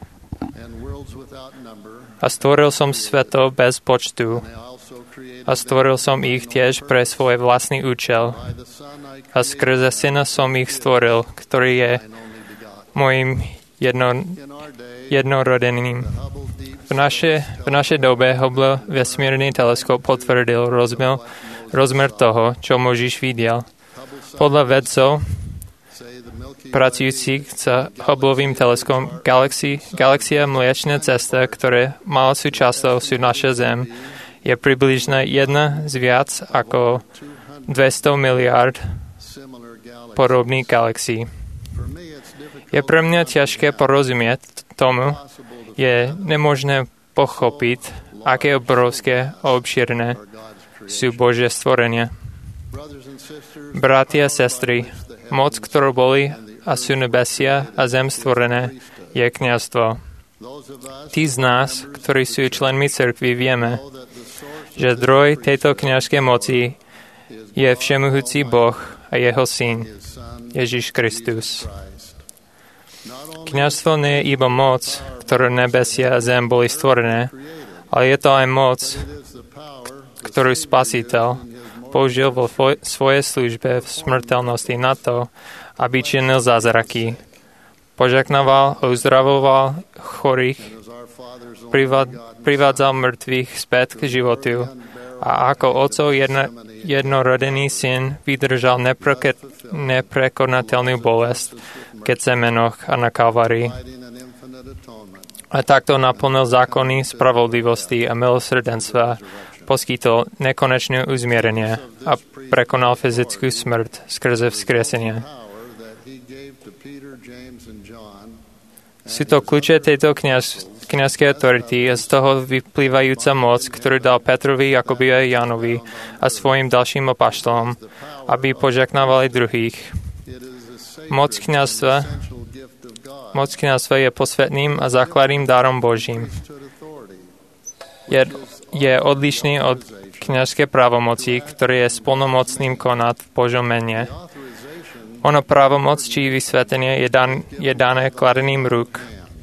A stvoril som sveto bez počtu a stvoril som ich tiež pre svoj vlastný účel. A skrze syna som ich stvoril, ktorý je mojim jednorodeným. V našej dobe Hubble vesmírny teleskop potvrdil rozmer toho, čo Možiš videl. Podľa vedcov pracujúcich s Hubbleovým teleskopom galaxia Mliečna cesta, ktoré malou súčasťou sú naša Zem, je približne jedna z viac ako 200 miliárd podobných galaxií. Je pre mňa ťažké porozumieť tomu, je nemožné pochopiť, aké obrovské a obšírne sú Božie stvorenia. Bratia a sestry, moc, ktorú boli a sú nebesia a zem stvorené, je kňazstvo. Tí z nás, ktorí sú členmi cirkvi, vieme, že zdroj tejto kňazskej moci je všemohúci Boh a jeho syn, Ježiš Kristus. Kňazstvo nie je iba moc, ktorú nebesia a zem boli stvorené, ale je to aj moc, ktorú Spasiteľ použil vo svojej službe v smrteľnosti na to, aby činil zázraky. Požehnával, uzdravoval chorých, privádzal mŕtvych späť k životu a ako Otcov jednorodený syn vydržal neprekonateľnú bolesť v Getsemenoch a na Kalvárii. A takto naplnil zákony spravodlivosti a milosrdenstva, poskytol nekonečné uzmierenie a prekonal fyzickú smrť skrze vzkriesenie. Sú to kľúče tejto kňazskej autority a z toho vyplývajúca moc, ktorú dal Petrovi, Jakobi a Jánovi a svojim ďalším apoštolom, aby požehnávali druhých. Moc kňazstva je posvetným a základným darom Božím. Je odlišný od kňazskej právomoci, ktorý je splnomocným konať v Božom mene. Ono právomoc či vysvetenie je dané kladením rúk.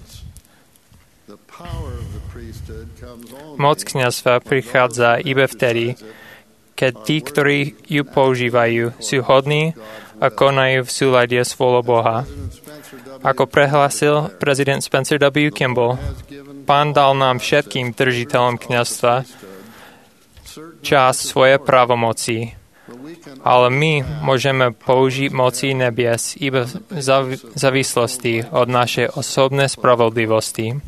Moc kňazstva prichádza iba vtedy, keď tí, ktorí ju používajú, sú hodní a konajú v súlade s vôľou Boha. Ako prehlásil prezident Spencer W. Kimball, Pán dal nám všetkým držiteľom kňazstva časť svoje právomoci Ale my môžeme použiť moci nebies iba v závislosti od našej osobnej spravodlivosti.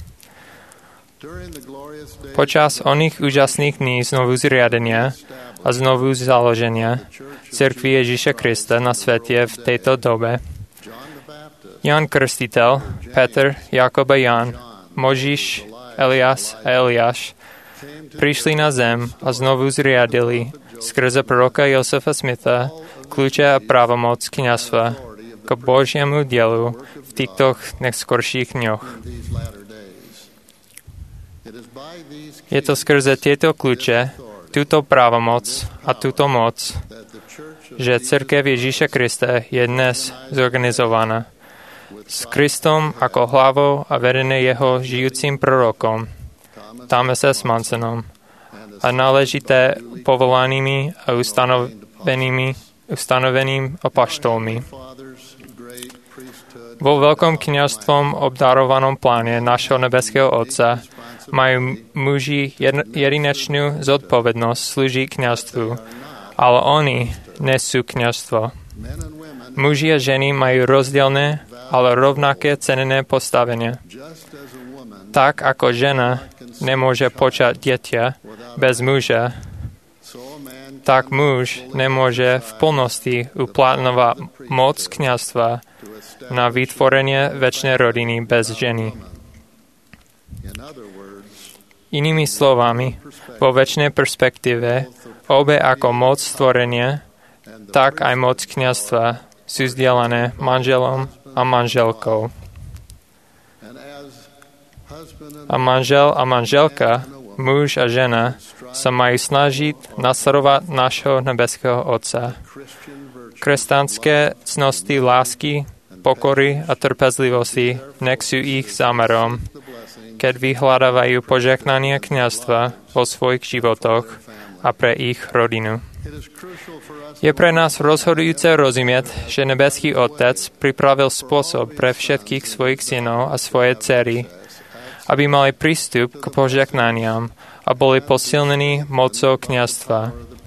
Počas oných úžasných dní znovu zriadenia a znovu založenia Cirkvi Ježíša Krista na svete v tejto dobe Ján Krstiteľ, Peter, Jakob a Ján, Možiš, Elias a Eliáš prišli na zem a znovu zriadili skrze proroka Josefa Smitha kľúče a právomoc kňazstva k Božiemu dielu v týchto neskorších dňoch. Je to skrze tieto kľúče, túto právomoc a túto moc, že Cirkev Ježíša Krista je dnes zorganizovaná s Kristom ako hlavou a vedené jeho žijúcim prorokom, Thomas S. Mansonom, a náležité povolanými a ustanoveným apoštolmi. Vo veľkom kňazstvom obdarovanom pláne našho nebeského Otca majú muži jedinečnú zodpovednosť slúžiť kňazstvu, ale oni nesú kňazstvo. Muži a ženy majú rozdielne, ale rovnaké cenné postavenie. Tak ako žena nemôže počať dieťa bez muža, tak muž nemôže v plnosti uplatňovať moc kňazstva na vytvorenie večnej rodiny bez ženy. Inými slovami, vo večnej perspektíve obe ako moc stvorenia, tak aj moc kňazstva sú zdieľané manželom a manželkou. A manžel a manželka, muž a žena, sa majú snažiť nasledovať nášho nebeského Otca. Kresťanské cnosti lásky, pokory a trpezlivosti nech sú ich zámerom, keď vyhľadávajú požehnanie kňazstva vo svojich životoch a pre ich rodinu. Je pre nás rozhodujúce rozumieť, že nebeský Otec pripravil spôsob pre všetkých svojich synov a svoje dcery, aby mali prístup k požehnaniam a boli posilnení mocou kňazstva.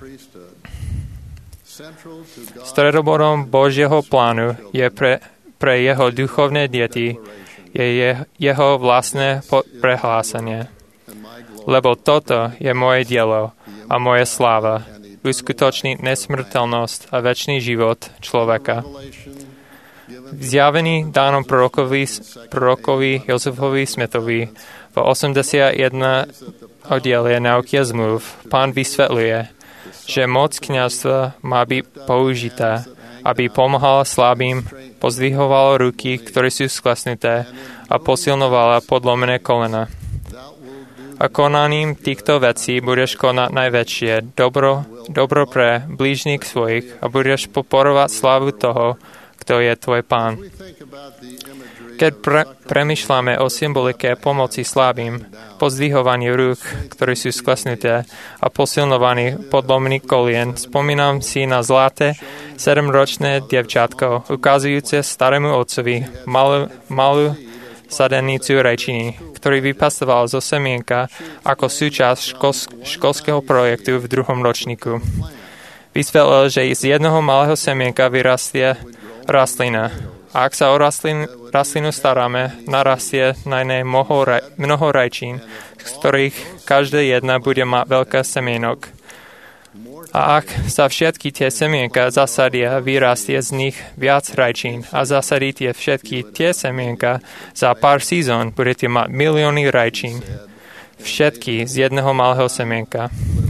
Stredobodom Božieho plánu je pre jeho duchovné deti je jeho vlastné prehlásenie. Lebo toto je moje dielo a moje sláva, uskutočniť nesmrteľnosť a večný život človeka. Zjavený dánom prorokovi Josefovi Smithovi v 81 oddiele nauky a zmluv Pán vysvetľuje, že moc kňazstva má byť použitá, aby pomáhala slabým, pozdvihovala ruky, ktoré sú sklesnuté a posilnovala podlomené kolena. A konaním týchto vecí budeš konať najväčšie dobro pre blížnych svojich a budeš podporovať slávu toho, kto je tvoj Pán. Keď premýšľame o symbolike pomoci slabým, pozdvihovaní rúk, ktoré sú sklesnuté a posilnovaní podlomených kolien, spomínam si na zlaté 7-ročné dievčatko, ukazujúce starému otcovi malú sadenicu rajčiny, ktorý vypastoval zo semienka ako súčasť školského projektu v 2. ročníku. Vysvetlil, že z jedného malého semienka vyrastie rastlina. A ak sa o rastlinu staráme, narastie na nej mnoho rajčín, z ktorých každá jedna bude mať veľká semienok. A ak sa všetky tie semienka zasadia, vyrastie z nich viac rajčín a zasadíte všetky tie semienka, za pár sezón budete mať milióny rajčín. Všetky z jedného malého semienka.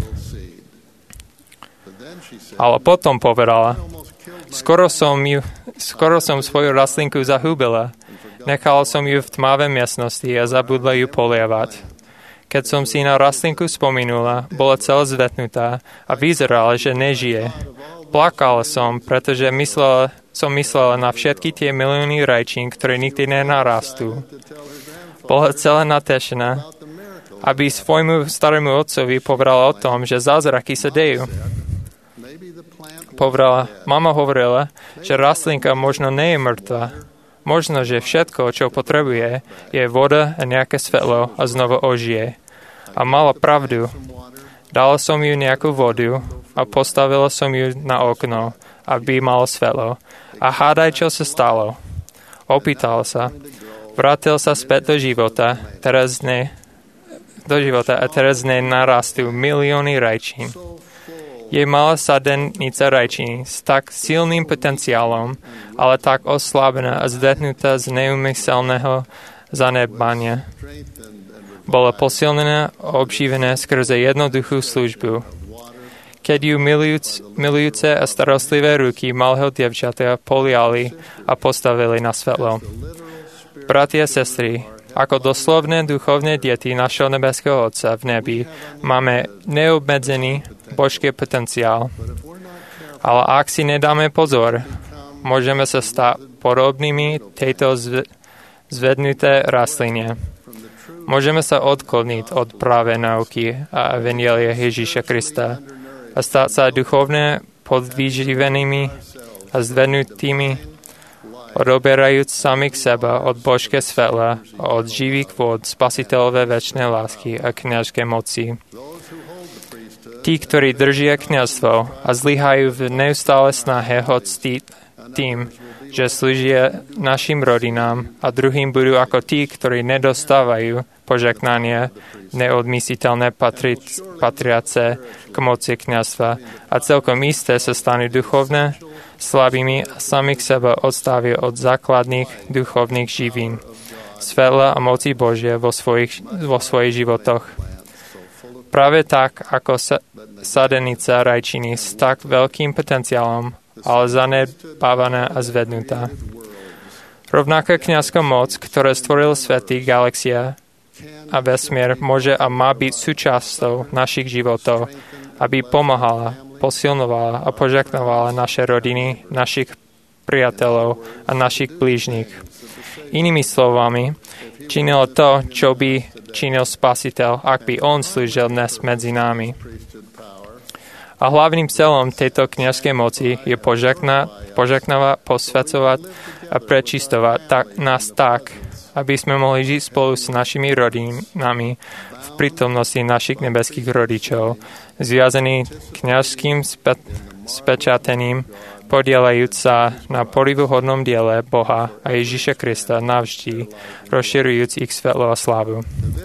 Ale potom povedala, skoro som svoju rastlinku zahúbila. Nechala som ju v tmavé miestnosti a zabudla ju polievať. Keď som si na rastlinku spomínula, bola celá zvetnutá a vyzerala, že nežije. Plakala som, pretože som myslela na všetky tie milióny rajčín, ktoré nikdy nenarastú. Bola celá natešená, aby svojmu starému otcovi povedala o tom, že zázraky sa dejú. Mama hovorila, že rastlinka možno nie je mŕtva. Možno, že všetko, čo potrebuje, je voda a nejaké svetlo a znovu ožije. A mala pravdu. Dala som ju nejakú vodu a postavila som ju na okno, aby malo svetlo. A hádaj, čo sa stalo. Opýtal sa. Vrátil sa späť do života a teraz z nej narastú milióny rajčín. Je malá sadenica rajčín s tak silným potenciálom, ale tak oslabená a zdechnutá z neumyselného zanedbania. Bola posilnená a obživená skrze jednoduchú službu. Keď ju milujúce a starostlivé ruky malého dievčatia poliali a postavili na svetlo. Bratia a sestry, ako doslovné duchovné deti našho nebeského Otca v nebi máme neobmedzený božský potenciál. Ale ak si nedáme pozor, môžeme sa stať podobnými tejto zvednuté rastline. Môžeme sa odkloniť od práve nauky a evanjelia Ježíša Krista a stať sa duchovne podvyživenými a zvednutými, odoberajúc samých seba od božské svetla a od živých vôd spasiteľové večnej lásky a kňažskej moci. Tí, ktorí držia kňazstvo a zlyhajú v neustále snahe hoctiť tým, že slúžia našim rodinám a druhým budú ako tí, ktorí nedostávajú požehnanie neodmysliteľné patriace k moci kňazstva a celkom isté sa stanú duchovné slabými a samých seba odstavia od základných duchovných živín, svetla a moci Božie vo svojich životoch. Práve tak, ako sadenica rajčiny s tak veľkým potenciálom, ale zanedbávaná a zvednutá. Rovnaká kňazská moc, ktorá stvoril svety, galaxia a vesmír, môže a má byť súčasťou našich životov, aby pomáhala, posilnovala a požehnávala naše rodiny, našich priateľov a našich blížnych. Inými slovami, činil to, čo by činil Spasiteľ, ak by on slúžil dnes medzi nami. A hlavným celom tejto kňazskej moci je požehnávať, posvecovať a prečistovať nás tak, aby sme mohli žiť spolu s našimi rodinami v prítomnosti našich nebeských rodičov, zviazaní kňazským spečatením, podielajúc sa na podivuhodnom diele Boha a Ježíša Krista navždy, rozširujúc ich svetlo a slávu.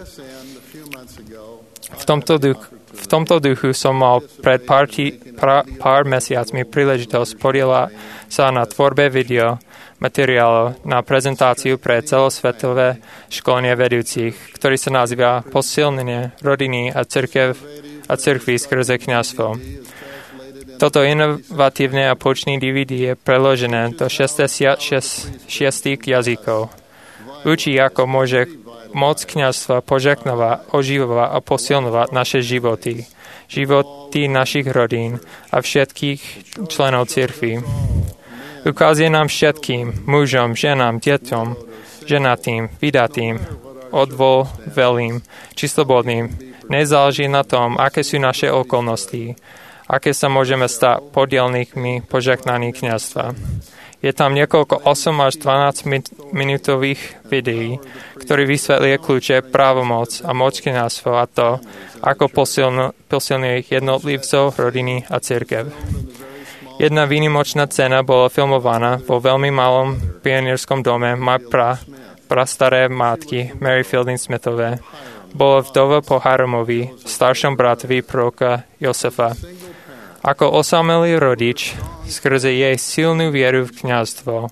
V tomto duchu som mal pred pár mesiacmi príležitosť podielať sa na tvorbe video materiálov na prezentáciu pre celosvetové školenie vedúcich, ktorý sa nazýva Posilnenie rodiny a cirkvi skrze kňazstvo. Toto inovatívne a poučné DVD je preložené do 66 jazykov. Učí, ako môže moc kňazstva požehnávať, oživovať a posilnovať naše životy našich rodín a všetkých členov cirkvi. Ukazuje nám všetkým, mužom, ženám, deťom, ženatým, vydatým, odvolvelým či slobodným. Nezáleží na tom, aké sú naše okolnosti, aké sa môžeme stať podielníkmi požehnaní kňazstva. Je tam niekoľko 8 až 12 minútových videí, ktorí vysvetlia kľúče, právomoc a moc kňazstva a to, ako posilňuje jednotlivcov, rodiny a cirkev. Jedna výnimočná scéna bola filmovaná vo veľmi malom pionierskom dome prastaré matky Mary Fielding Smithové. Bola vdova po Haramovi, staršom bratovi proroka Josefa. Ako osamelý rodič, skrze jej silnú vieru v kňazstvo,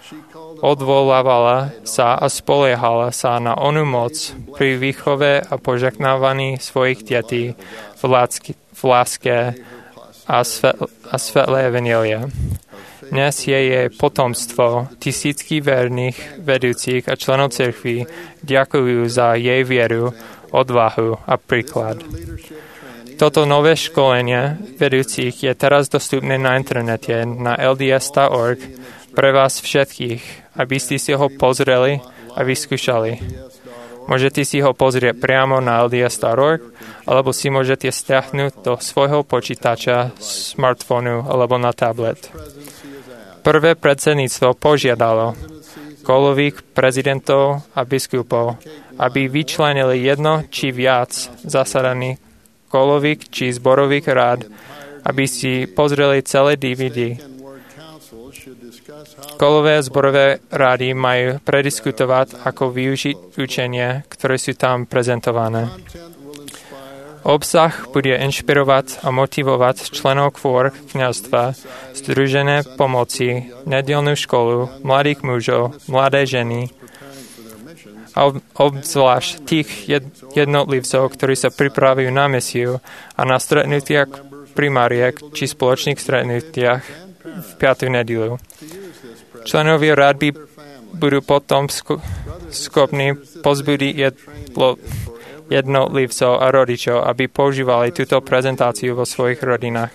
odvolávala sa a spoliehala sa na onu moc pri výchove a požehnávaní svojich detí v láske a svetle evanjelia. Dnes je jej potomstvo, tisícky verných vedúcich a členov cirkvi ďakujú za jej vieru, odvahu a príklad. Toto nové školenie vedúcich je teraz dostupné na internete na lds.org pre vás všetkých, aby ste si ho pozreli a vyskúšali. Môžete si ho pozrieť priamo na lds.org, alebo si môžete stiahnuť do svojho počítača, smartfónu alebo na tablet. Prvé predsedníctvo požiadalo kolových prezidentov a biskupov, aby vyčlenili jedno či viac zasadaných školových či zborových rád, aby si pozreli celé DVD. Školové a zborové rády majú prediskutovať, ako využiť učenie, ktoré sú tam prezentované. Obsah bude inšpirovať a motivovať členov kôr kňazstva, združené pomoci, nedeľnú školu, mladých mužov, mladé ženy, a obzvlášť tých jednotlivcov, ktorí sa pripravujú na misiu a na stretnutiach primariek či spoločných stretnutiach v 5. nedeľu. Členovia rád budú potom schopní pozbudiť jednotlivcov a rodičov, aby používali túto prezentáciu vo svojich rodinách.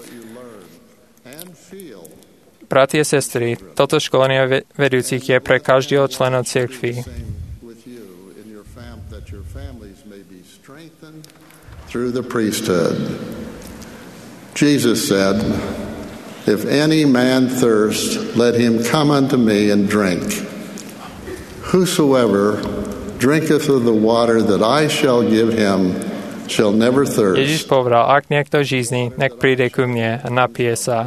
Bratia a sestry, toto školenie vedúcich je pre každého člena cirkvi. Through the priesthood. Jesus said, "If any man thirst, let him come unto me and drink. Whosoever drinketh of the water that I shall give him shall never thirst." Ježiš povedal, ak niekto žízni, nech príde ku mne a napije sa.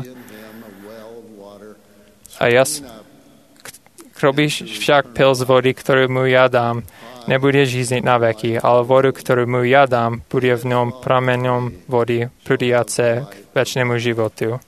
A kto by však pil z vody, ktorú mu ja dám, nebude žízniť na veky, ale vodu, ktorú mu ja dám, bude v ňom prameňom vody prúdiace k večnému životu.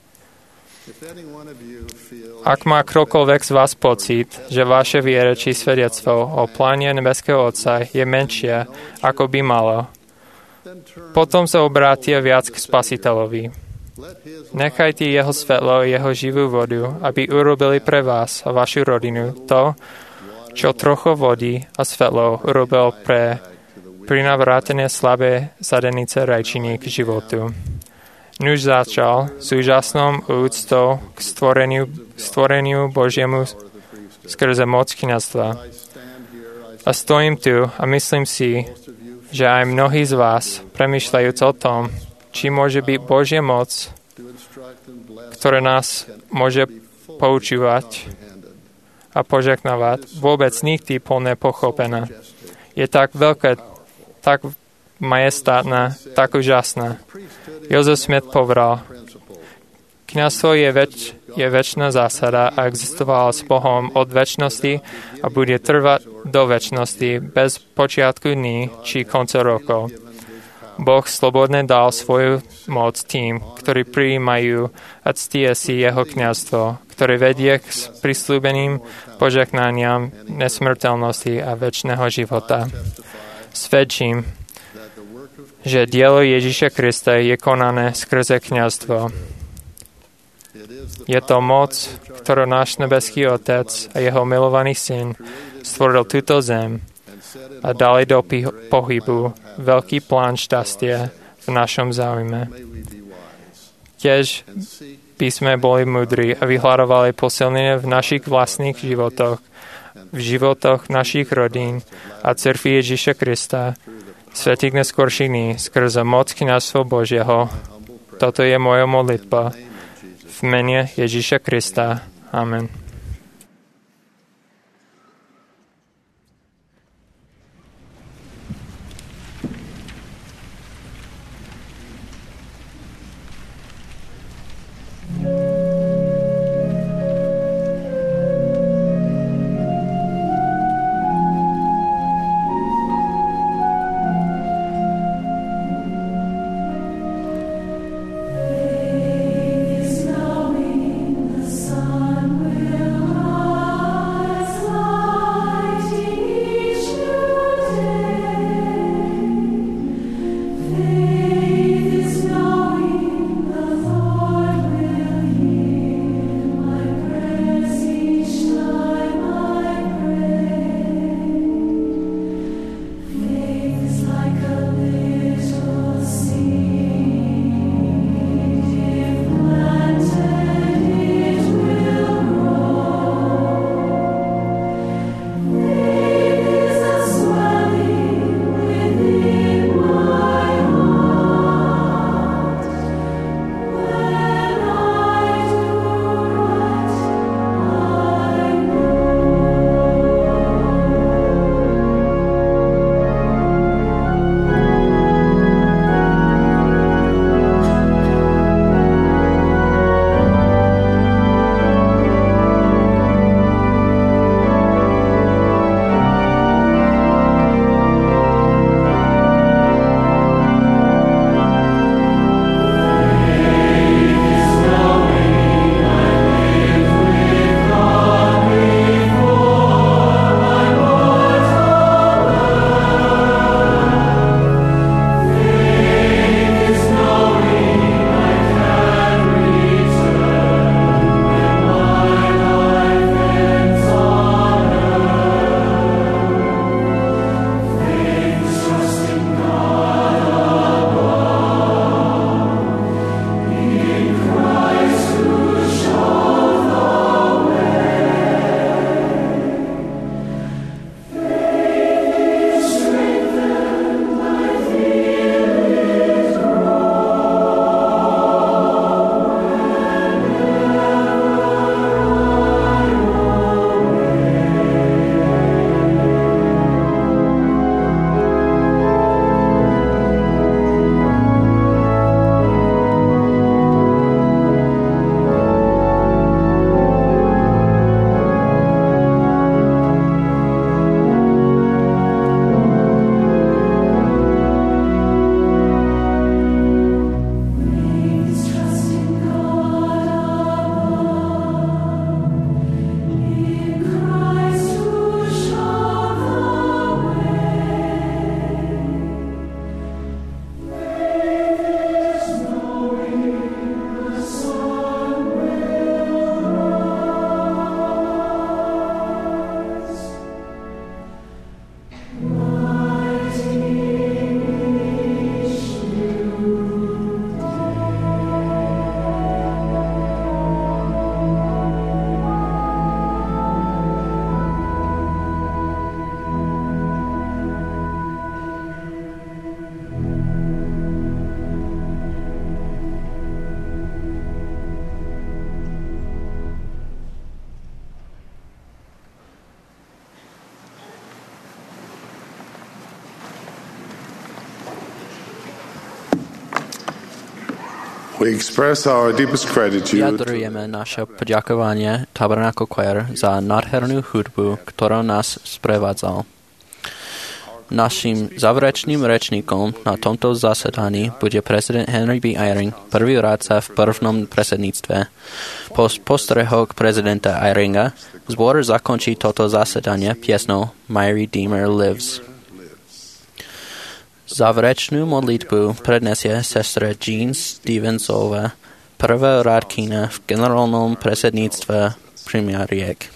Ak má ktokoľvek z vás pocit, že vaše viera či svedectvo o pláne nebeského Otca je menšie, ako by malo, potom sa obrátia viac k Spasiteľovi. Nechajte jeho svetlo, jeho živú vodu, aby urobili pre vás a vašu rodinu to, čo trochu vody a svetlo urobil pre prinavrátené slabé zadenice rajčiny k životu. Nuž začal s úžasnou úctou k stvoreniu Božiemu skrze moc kňazstva. A stojím tu a myslím si, že aj mnohí z vás, premýšľajúc o tom, či môže byť Božia moc, ktorá nás môže poučívať a požehnávať, vôbec nikdy plne pochopená. Je tak veľké, tak majestátna, tak úžasná. Joseph Smith povedal, kňazstvo je večná zásada a existovala s Bohom od večnosti a bude trvať do večnosti bez počiatku dní či konca rokov. Boh slobodne dal svoju moc tým, ktorí prijímajú a ctia si jeho kňazstvo, ktoré vedie k prisľúbeným požehnaniam nesmrteľnosti a večného života. Svedčím, že dielo Ježiša Krista je konané skrze kňazstvo. Je to moc, ktorú náš nebeský Otec a jeho milovaný Syn stvoril túto zem a dali do pohybu veľký plán šťastia v našom záujme. Tiež by sme boli múdri a vyhľadovali posilnenie v našich vlastných životoch, v životoch našich rodín a cirkvi Ježiša Krista, svätých neskorších dní, skrze moc kňazstva Božieho. Toto je moja modlitba v mene Ježiša Krista. Amen. Is knowing the sun will We express our deepest gratitude Vyjadrujeme naše poďakovanie Tabernacle Choir za nádhernú hudbu, ktorá nás sprevádzala. Naším záverečným rečníkom na tomto zasedaní bude prezident Henry B. Eyring, prvý rádca v prvnom predsedníctve. Po postrehoch prezidenta Eyringa zbor zakončí toto zasedanie piesnou My Redeemer Lives. Záverečnú modlitbu prednesie sestra Jean Stevensová, prvá rádkyňa v generálnom predsedníctve primariek.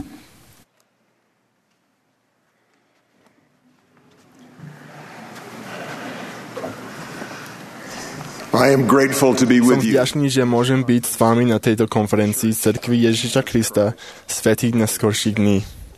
I am grateful to be Som with you. vďačný, že môžem byť s vami na tejto konferencii Cirkvi Ježiša Krista svätých neskorších dní.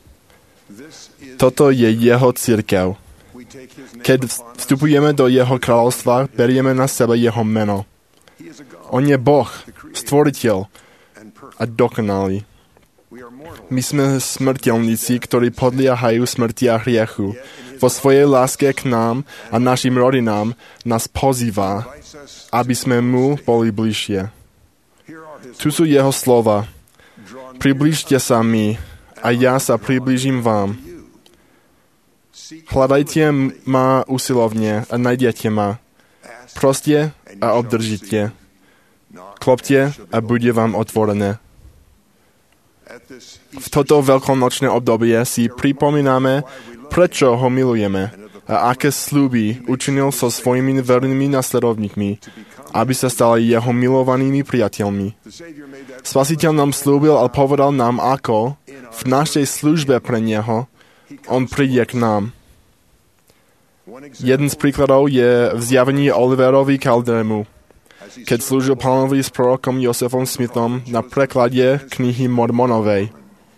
Toto je jeho cirkev. Keď vstupujeme do jeho kráľovstva, berieme na sebe jeho meno. On je Boh, stvoriteľ a dokonalý. My sme smrteľníci, ktorí podliehajú smrti a hriechu. Vo svojej láske k nám a našim rodinám nás pozýva, aby sme mu boli bližšie. Tu sú jeho slova. Priblížte sa mi a ja sa priblížim vám. Hľadajte ma usilovne a nájdete ma. Proste a obdržíte. Klopte a bude vám otvorené. V toto veľkonočné obdobie si pripomíname, prečo ho milujeme a aké sľuby učinil so svojimi vernými nasledovníkmi, aby sa stali jeho milovanými priateľmi. Spasiteľ nám slúbil a povedal nám, ako v našej službe pre neho on príde k nám. Jeden z príkladov je v zjavení Oliverovi Caldému, keď slúžil pánovi s prorokom Josefom Smithom na preklade knihy Mormonovej.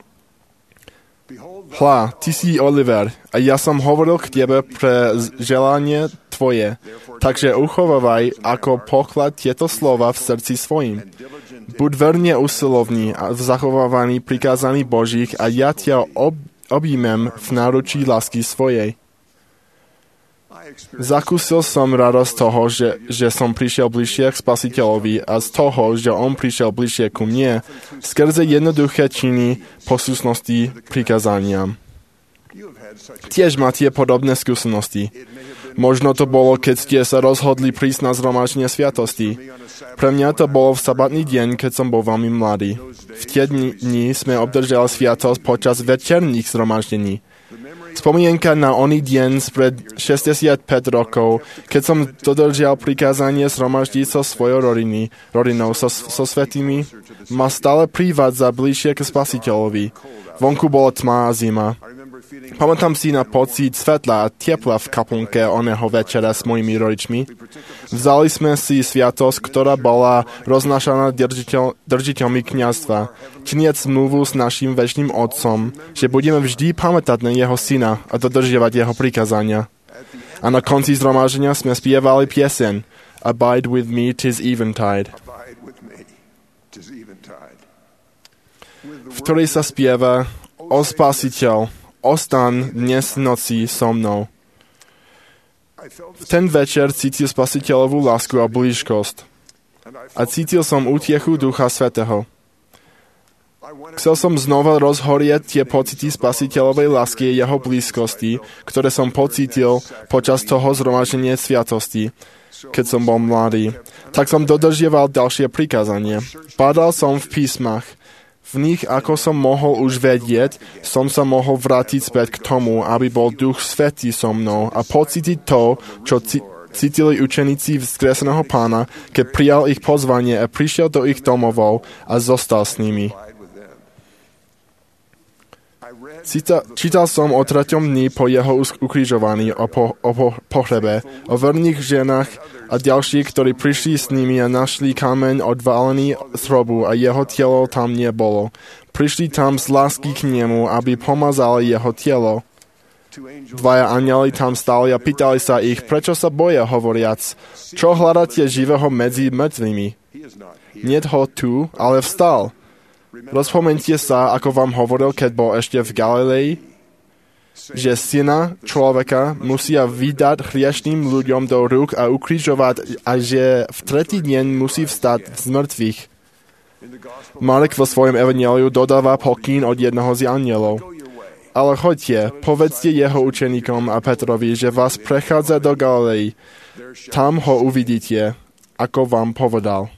Hľa, ty si Oliver, a ja som hovoril k tebe pre želanie tvoje, takže uchovávaj ako poklad tieto slova v srdci svojim. Buď verne usilovný a v zachovávaní prikázaní Božích a ja ťa objímem v náručí lásky svojej. Zakúsil som radosť toho, že som prišiel bližšie k Spasiteľovi a z toho, že on prišiel bližšie ku mne, skrze jednoduché činy poslušnosti prikázaniam. Tiež máte podobné skúsenosti. Možno to bolo, keď ste sa rozhodli prísť na zhromaždenie sviatosti. Pre mňa to bolo v sabatný deň, keď som bol veľmi mladý. V tie dni sme obdržali sviatosť počas večerných zhromaždení. Spomienka na oný deň spred 65 rokov, keď som dodržial prikázanie zhromaždiť so svojou rodinou, so svätými, ma stále privádza bližšie k Spasiteľovi. Vonku bolo tma a zima. Pamätám si na pocit svetla a tepla v kaplnke oného večera s mojimi rodičmi. Vzali sme si sviatosť, ktorá bola roznášaná držiteľmi kňazstva, činiac zmluvu s našim večným otcom, že budeme vždy pamätať na jeho syna a dodržiavať jeho prikázania. A na konci zhromaždenia sme spievali pieseň Abide with me, 'tis eventide, v ktorej sa spieva O Spasiteľ, ostan dnes v noci so mnou. V ten večer cítil Spasiteľovú lásku a blízkosť. A cítil som útechu Ducha Svätého. Chcel som znova rozhorieť tie pocity Spasiteľovej lásky a jeho blízkosti, ktoré som pocítil počas toho zhromaždenia sviatosti, keď som bol mladý. Tak som dodržieval ďalšie prikázanie. Padal som v písmach. V nich, ako som mohol už vedieť, som sa mohol vrátiť späť k tomu, aby bol Duch Svätý so mnou a pocítiť to, čo cítili učeníci vzkreseného Pána, keď prijal ich pozvanie a prišiel do ich domovov a zostal s nimi. Čítal som o 3. dni po jeho ukrižovaní o pohrebe, o verných ženách a ďalších, ktorí prišli s nimi a našli kameň odvalený z hrobu a jeho telo tam nebolo. Prišli tam z lásky k nemu, aby pomazali jeho telo. 2 anjeli tam stáli a pýtali sa ich, prečo sa boja, hovoriac, čo hľadáte živého medzi mŕtvými? Niet ho tu, ale vstal. Rozpomeňte sa, ako vám hovoril, keď bol ešte v Galilei. že syna človeka musia vydať hriešným ľuďom do rúk a ukrižovať a že v tretí deň musí vstať z mŕtvych. Marek vo svojom evanjeliu dodáva pokyn od jednoho z anjelov. Ale choďte, povedzte jeho učeníkom a Petrovi, že vás prechádza do Galilei. Tam ho uvidíte, ako vám povedal.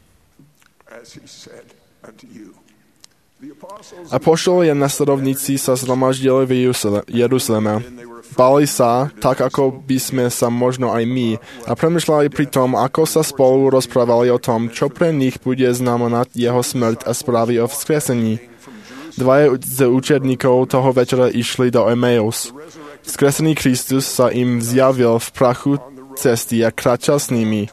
Apoštoli a nasledovníci sa zhromaždili v Jeruzaleme. Báli sa, tak ako by sme sa možno aj my, a premýšľali pri tom, ako sa spolu rozprávali o tom, čo pre nich bude znamenať jeho smrť a správy o vzkriesení. Dvaja z učedníkov toho večera išli do Emaus. Vzkresený Kristus sa im zjavil v prachu cesty a kráčal s nimi.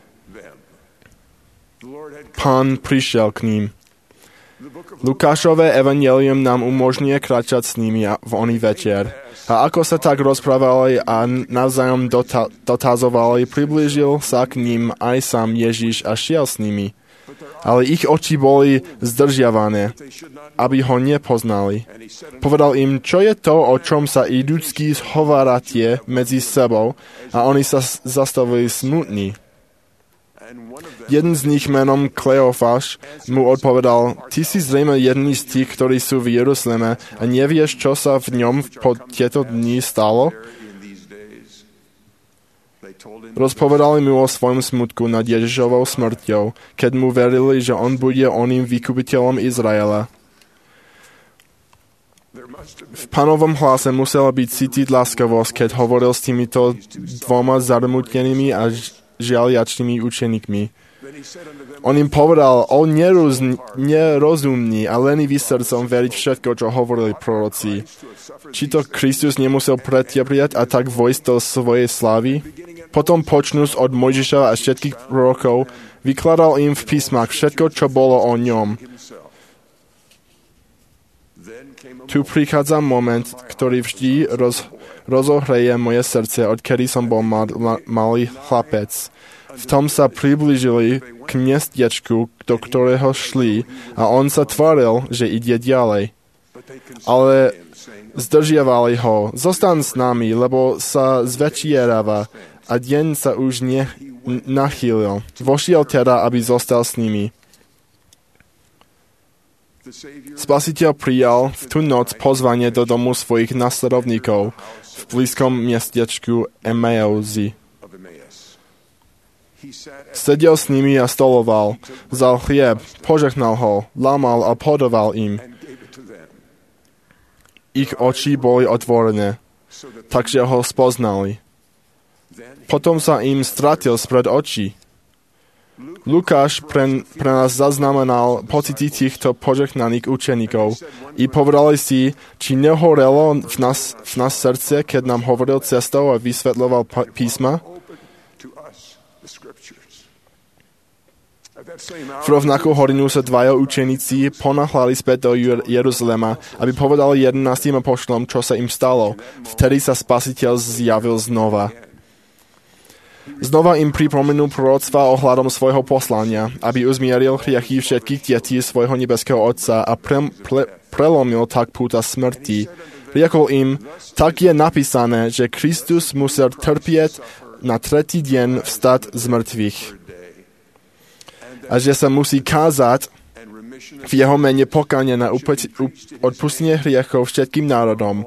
Pán prišiel k ním. Lukášové evanjelium nám umožňuje kráčať s nimi v oný večer. A ako sa tak rozprávali a navzájom dotazovali, priblížil sa k ním aj sám Ježiš a šiel s nimi. Ale ich oči boli zdržiavané, aby ho nepoznali. Povedal im, čo je to, o čom sa idúcky zhovárate medzi sebou, a oni sa zastavili smutní. Jeden z nich menom Kleofáš mu odpovedal, ty si zrejme jedný z tých, ktorí sú v Jeruzaleme a nevieš, čo sa v ňom po tieto dni stalo? Rozpovedali mu o svojom smutku nad Ježišovou smrťou, keď mu verili, že on bude oným vykupiteľom Izraela. V Pánovom hlase musela byť cítiť láskavosť, keď hovoril s týmito dvoma zarmutenými a žialiačnými učeníkmi. On im povedal, o nerozumní a lenivý srdcom veriť všetko, čo hovorili proroci. Či to Kristus nemusel pretrpieť a tak vojsť do svojej slávy? Potom počnúc od Mojžiša a všetkých prorokov, vykladal im v písmach všetko, čo bolo o ňom. Tu prichádza moment, ktorý vždy rozohreje moje srdce, odkedy som bol malý chlapec. V tom sa priblížili k mestečku, do ktorého šli, a on sa tváril, že ide ďalej. Ale zdržiavali ho. Zostaň s nami, lebo sa zvečieráva a deň sa už nachýlil. Vošiel teda, aby zostal s nimi. Spasiteľ prijal v tú noc pozvanie do domu svojich nasledovníkov v blízkom mestečku Emauzi. Sedel s nimi a stoloval, vzal chlieb, požehnal ho, lámal a podoval im. Ich oči boli otvorené, takže ho spoznali. Potom sa im stratil spred očí. Lukáš pre nás zaznamenal pocity týchto požehnaných učeníkov i povedali si, či nehorelo v nás srdce, keď nám hovoril cestou a vysvetľoval písma. V rovnakú hodinu sa dvaja učeníci ponáhľali späť do Jeruzalema, aby povedali 11 apoštolom, čo sa im stalo. Vtedy sa Spasiteľ zjavil znova. Znova im pripomenul proroctva ohľadom svojho poslania, aby uzmieril hriechy všetkých detí svojho nebeského Otca a prelomil tak púta smrti. Riekol im, tak je napísané, že Kristus musel trpieť na tretí deň vstať z mŕtvych. A že sa musí kázať v jeho mene pokánie na odpustenie hriechov všetkým národom,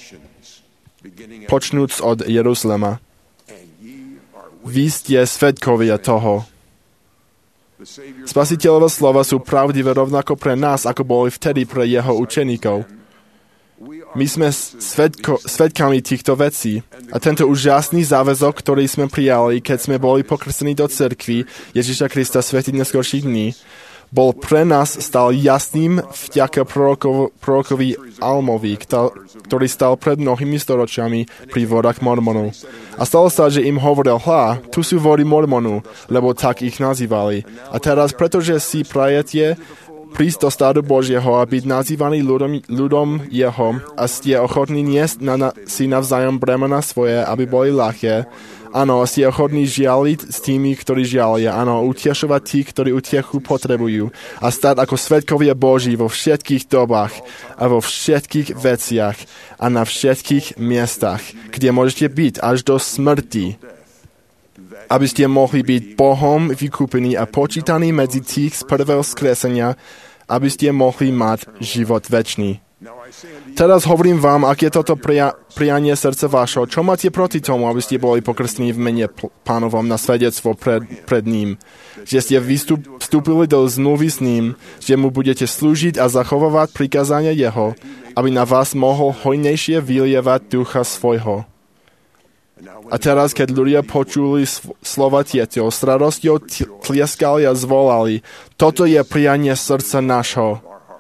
počnúc od Jeruzalema. Vy ste svedkovia toho. Spasiteľové slova sú pravdivé rovnako pre nás, ako boli vtedy pre jeho učeníkov. My sme svedkami týchto vecí. A tento úžasný záväzok, ktorý sme prijali, keď sme boli pokrstení do cirkvi Ježiša Krista svätých neskorších dní, bol pre nás stal jasným vďaka prorokovi Almovi, ktorý stal pred mnohými storočiami pri vodách Mormonu. A stalo sa, že im hovoril, tu sú vody Mormonu, lebo tak ich nazývali. A teraz, pretože si prajete prísť do stádu Božieho a byť nazývaný ľudom jeho a ste ochotní niesť si navzájom bremena svoje, aby boli ľahké. Áno, ste ochotní žialiť s tými, ktorí žialia. Áno, utiešovať tí, ktorí utiechu potrebujú. A stať ako svedkovia Boží vo všetkých dobách a vo všetkých veciach a na všetkých miestach, kde môžete byť až do smrti, aby ste mohli byť Bohom vykúpení a počítaní medzi tých z prvého skresenia, aby ste mohli mať život večný. Teraz hovorím vám, aké je toto prianie srdca vašho. Čo máte proti tomu, aby ste boli pokrstení v mene Pánovom na svedectvo pred ním? Že ste vstúpili do zmluvy s ním, že mu budete slúžiť a zachovávať prikázania jeho, aby na vás mohol hojnejšie vylievať ducha svojho. A teraz, keď ľudia počuli slova tieto, s radosťou tlieskali a zvolali, toto je prianie srdca našho.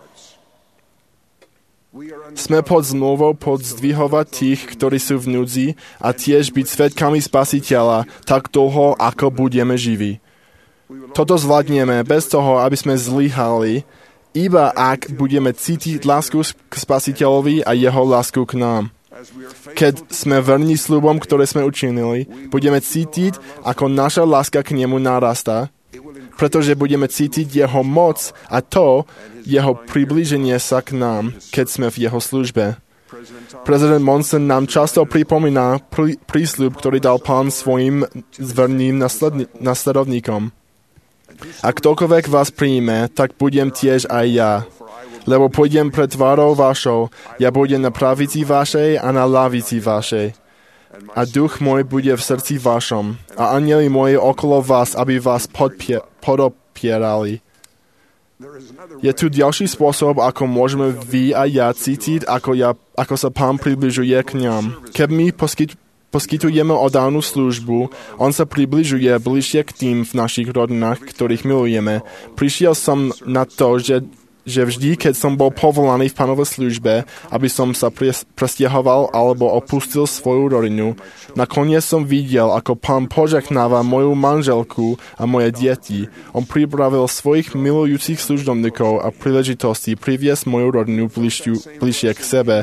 Sme pod zmluvou podzdvihovať tých, ktorí sú v núdzi a tiež byť svedkami Spasiteľa tak dlho, ako budeme živí. Toto zvládneme bez toho, aby sme zlyhali, iba ak budeme cítiť lásku k Spasiteľovi a jeho lásku k nám. Keď sme verní sľubom, ktoré sme učinili, budeme cítiť, ako naša láska k nemu narastá, pretože budeme cítiť jeho moc a to jeho priblíženie sa k nám, keď sme v jeho službe. Prezident Monson nám často pripomína prísľub, ktorý dal Pán svojim zverným nasledovníkom. Ak ktokoľvek vás príjme, tak budem tiež aj ja. Lebo pôjdem pred tvárou vašou, ja budem na pravici vašej a na lavici vašej. A duch môj bude v srdci vašom a anjeli moji okolo vás, aby vás podopierali. Je tu ďalší spôsob, ako môžeme vy a ja cítiť, ako sa Pán približuje k nám. Keď my poskytujeme odávnu službu, on sa približuje bližšie k tým v našich rodinách, ktorých milujeme. Prišiel som na to, že vždy, keď som bol povolaný v Pánovej službe, aby som sa presťahoval alebo opustil svoju rodinu, nakoniec som videl, ako Pán požehnáva moju manželku a moje deti. On pripravil svojich milujúcich služobníkov a príležitosti priviesť moju rodinu bližšie k sebe.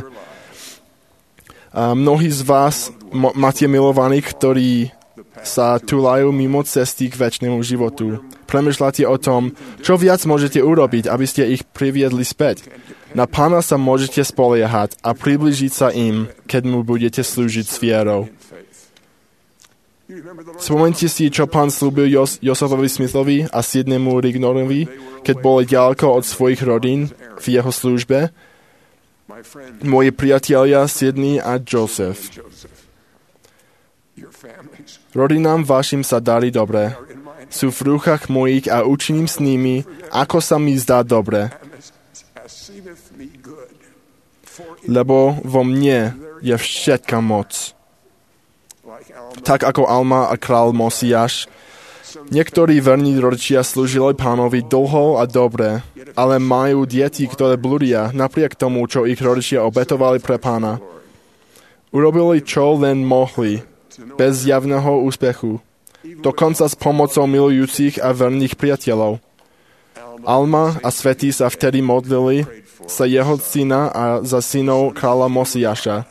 A mnohí z vás máte milovaní, ktorí sa túlajú mimo cesty k večnému životu. Premýšľate o tom, čo viac môžete urobiť, aby ste ich priviedli späť. Na Pána sa môžete spoliehať a priblížiť sa im, keď mu budete slúžiť s vierou. Spomeňte si, čo Pán slúbil Josefovi Smithovi a Sidneymu Rignorovi, keď boli ďaleko od svojich rodín v jeho službe. Moji priatelia Sidney a Joseph. Rodinám vašim sa darí dobre. Sú v rukách mojich a učiním s nimi, ako sa mi zdá dobre. Lebo vo mne je všetká moc. Tak ako Alma a král Mosiáš, niektorí verní rodičia slúžili Pánovi dlho a dobre, ale majú deti, ktoré blúdia napriek tomu, čo ich rodičia obetovali pre Pána. Urobili, čo len mohli, bez javného úspechu. Dokonca s pomocou milujúcich a verných priateľov. Alma a Svätý sa vtedy modlili za jeho syna a za synov kráľa Mosiáša.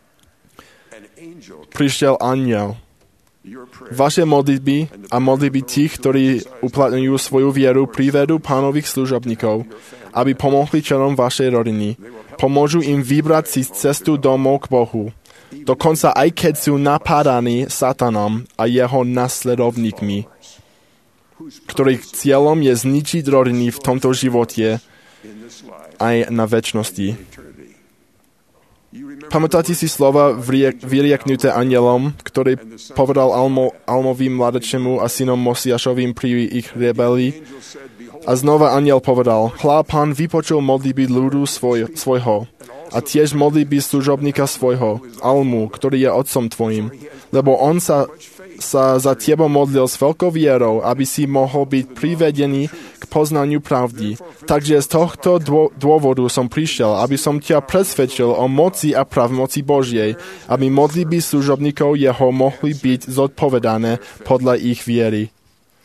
Prišiel anjel. Vaše modlitby a modlitby tých, ktorí uplatňujú svoju vieru, privedú Pánových služobníkov, aby pomohli členom vašej rodiny. Pomôžu im vybrať si cestu domov k Bohu. Dokonca aj keď sú napádaní Satanom a jeho nasledovníkmi, ktorých cieľom je zničiť rodiny v tomto živote aj na večnosti. Pamätáte si slova vyrieknuté anjelom, ktorý povedal Almovým mladečemu a synom Mosiášovým pri ich rebelii? A znova anjel povedal, Hľa, Pán vypočul modlitby ľudu svojho a tiež modlitby služobníka svojho, Almu, ktorý je otcom tvojim, lebo on sa za teba modlil s veľkou vierou, aby si mohol byť privedený k poznaniu pravdy. Takže z tohto dôvodu som prišiel, aby som ťa presvedčil o moci a pravmoci Božej, aby modlitby služobníkov jeho mohli byť zodpovedané podľa ich viery.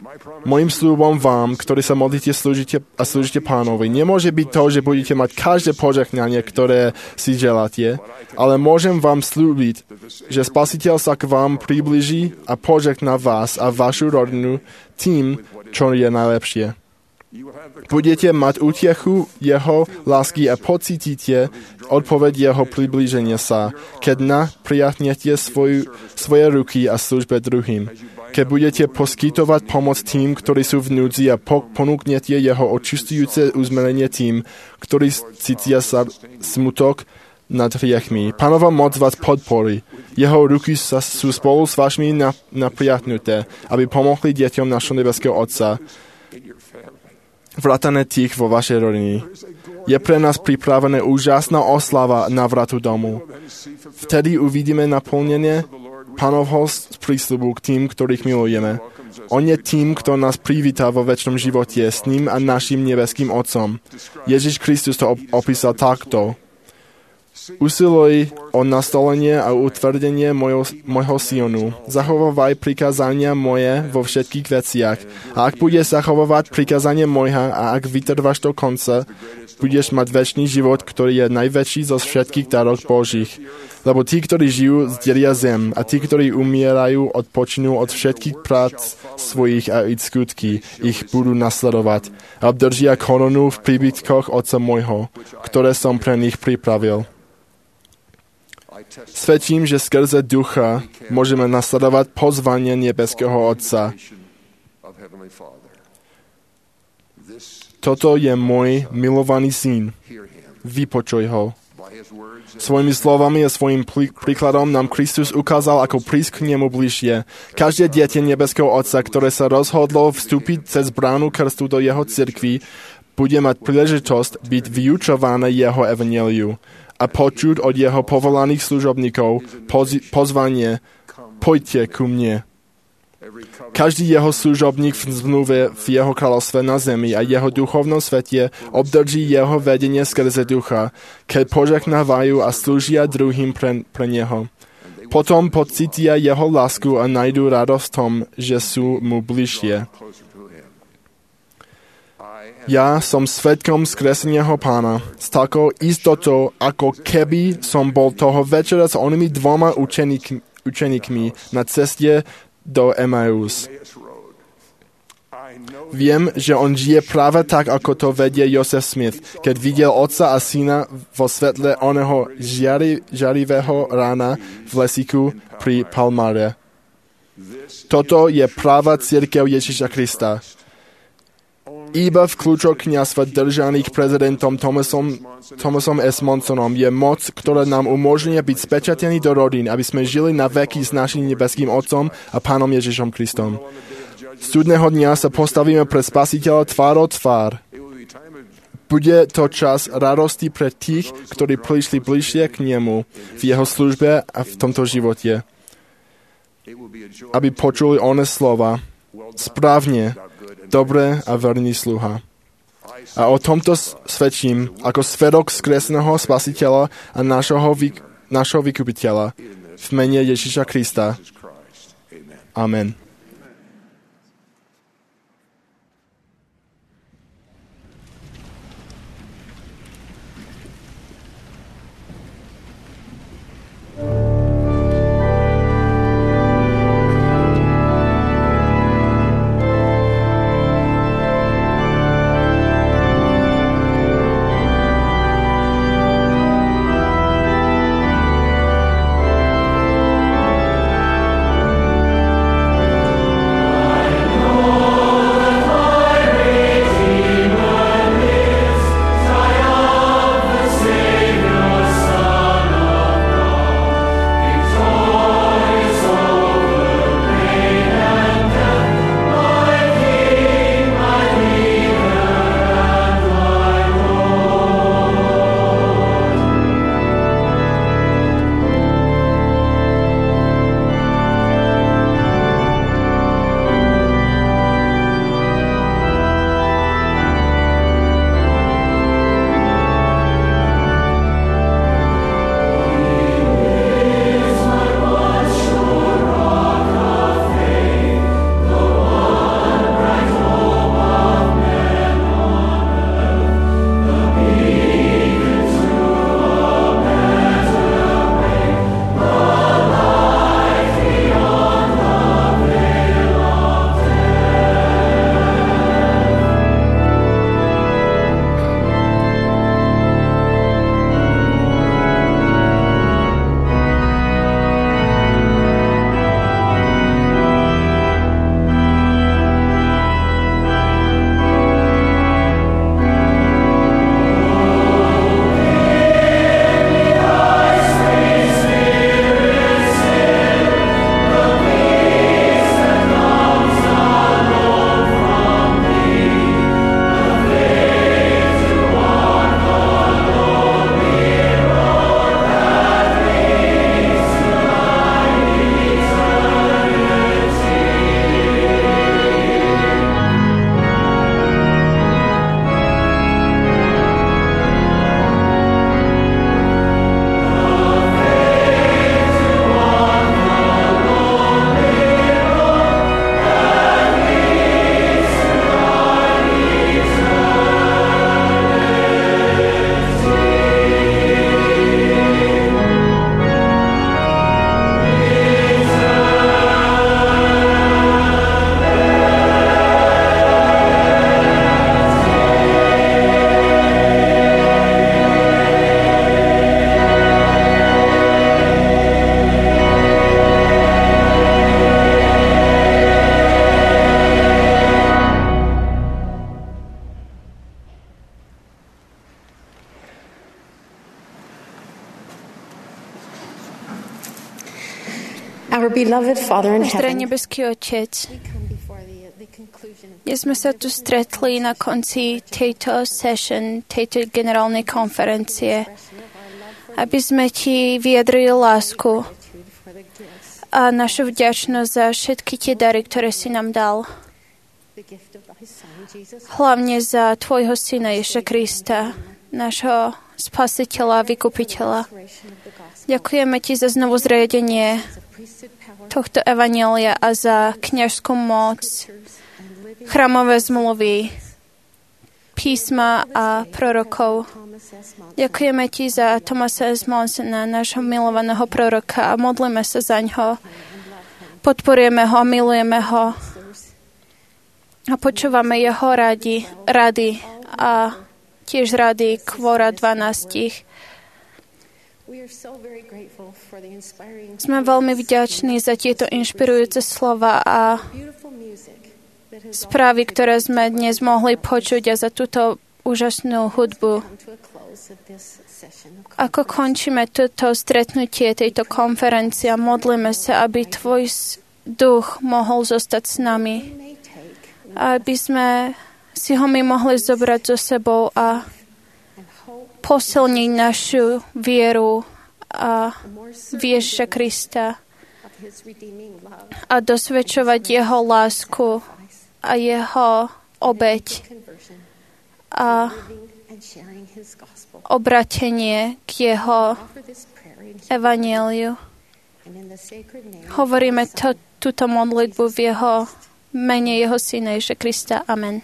Mojím sľubom vám, ktorí sa modlíte a slúžite Pánovi, nemôže byť to, že budete mať každé požehnanie, ktoré si želáte, ale môžem vám slúbiť, že Spasiteľ sa k vám priblíži a požehná vás a vašu rodinu tým, čo je najlepšie. Budete mať útechu jeho lásky a pocítite odpoveď jeho priblíženia sa, keď napriahnete svoje ruky a službe druhým. Keď budete poskytovať pomoc tým, ktorí sú v núdzi a ponúknete jeho očistujúce uzmerenie tým, ktorí cítia sa smutok nad hriechmi. Pánova moc vás podporí. Jeho ruky sú spolu s vašimi napriahnuté, aby pomohli deťom našho nebeského Otca, vrátane tých vo vašej rodine. Je pre nás pripravená úžasná oslava návratu domu. Vtedy uvidíme naplnenie Pánovho prísľubu k tým, ktorých milujeme. On je tým, kto nás privítá vo večnom živote s ním a našim nebeským Otcom. Ježiš Kristus to opísal takto. Usiluj o nastolenie a utvrdenie môjho Sionu. Zachovávaj prikázania moje vo všetkých veciach. A ak budeš zachovávať prikázanie moja a ak vytrváš do konca, budeš mať večný život, ktorý je najväčší zo všetkých darov Božích. Lebo tí, ktorí žijú, zdelia zem a tí, ktorí umierajú, odpočinú od všetkých prác svojich a ich skutky ich budú nasledovať a obdržia korunu v príbytkoch Otca môjho, ktoré som pre nich pripravil. Svedčím, že skrze Ducha môžeme nasledovať pozvanie nebeského Otca. Toto je môj milovaný syn. Vypočuj ho. Svojimi slovami a svojim príkladom nám Kristus ukázal, ako prísť k nemu bližšie. Každé dieťa nebeského Otca, ktoré sa rozhodlo vstúpiť cez bránu krstu do jeho cirkvi, bude mať príležitosť byť vyučované jeho evanjeliu a počuť od jeho povolaných služobníkov pozvanie poďte ku mne. Každý jeho služobník v zmluve v jeho kráľovstve na zemi a jeho duchovnom svete obdrží jeho vedenie skrze ducha, keď požehnávajú a slúžia druhým pre neho. Potom pocítia jeho lásku a nájdú radosť v tom, že sú mu bližšie. Ja som svedkom skreseného Pána s takou istotou, ako keby som bol toho večera s onými dvoma učeníkmi na ceste do Emaus. Viem, že on žije práve tak, ako to vedie Joseph Smith, keď videl otca a syna vo svetle oného žarivého rána v lesíku pri Palmare. Toto je práva cirkev Ježiša Krista. Iba v kľúčoch kňazstva držaných prezidentom Thomasom S. Monsonom je moc, ktorá nám umožňuje byť spečatení do rodín, aby sme žili na veky s našim nebeským Otcom a Pánom Ježišom Kristom. Súdneho dňa sa postavíme pred Spasiteľa tvárou tvár. Bude to čas radosti pre tých, ktorí prišli bližšie k nemu v jeho službe a v tomto živote. Aby počuli oné slova. Správne, dobré a verný sluha. A o tomto svedčím ako svedok skresného Spasiteľa a našho vykupiteľa v mene Ježiša Krista. Amen. Our beloved Father in Náš heaven, nebeský Otec, dnes sme sa tu stretli na konci tejto session, tejto generálnej konferencie, aby sme Ti vyjadrili lásku a našu vďačnosť za všetky tie dary, ktoré si nám dal. Hlavne za Tvojho Syna Ježiša Krista, nášho Spasiteľa a Vykupiteľa. Ďakujeme Ti za znovu zriadenie tohto evanjelia a za kňažskú moc, chrámové zmluvy, písma a prorokov. Ďakujeme Ti za Thomasa S. Monsona, nášho milovaného proroka, a modlíme sa za ňo. Podporujeme ho, milujeme ho a počúvame jeho rady a tiež rady Kvora 12. Sme veľmi vďační za tieto inšpirujúce slova a správy, ktoré sme dnes mohli počuť, a za túto úžasnú hudbu. Ako končíme toto stretnutie, tejto konferencie, modlíme sa, aby Tvoj duch mohol zostať s nami. Aby sme si ho my mohli zobrať so sebou a posilniť našu vieru a Ježiša Krista a dosvedčovať jeho lásku a jeho obeť a obratenie k jeho evanjeliu. Hovoríme túto modlitbu v jeho mene jeho Syna Ježiša Krista. Amen.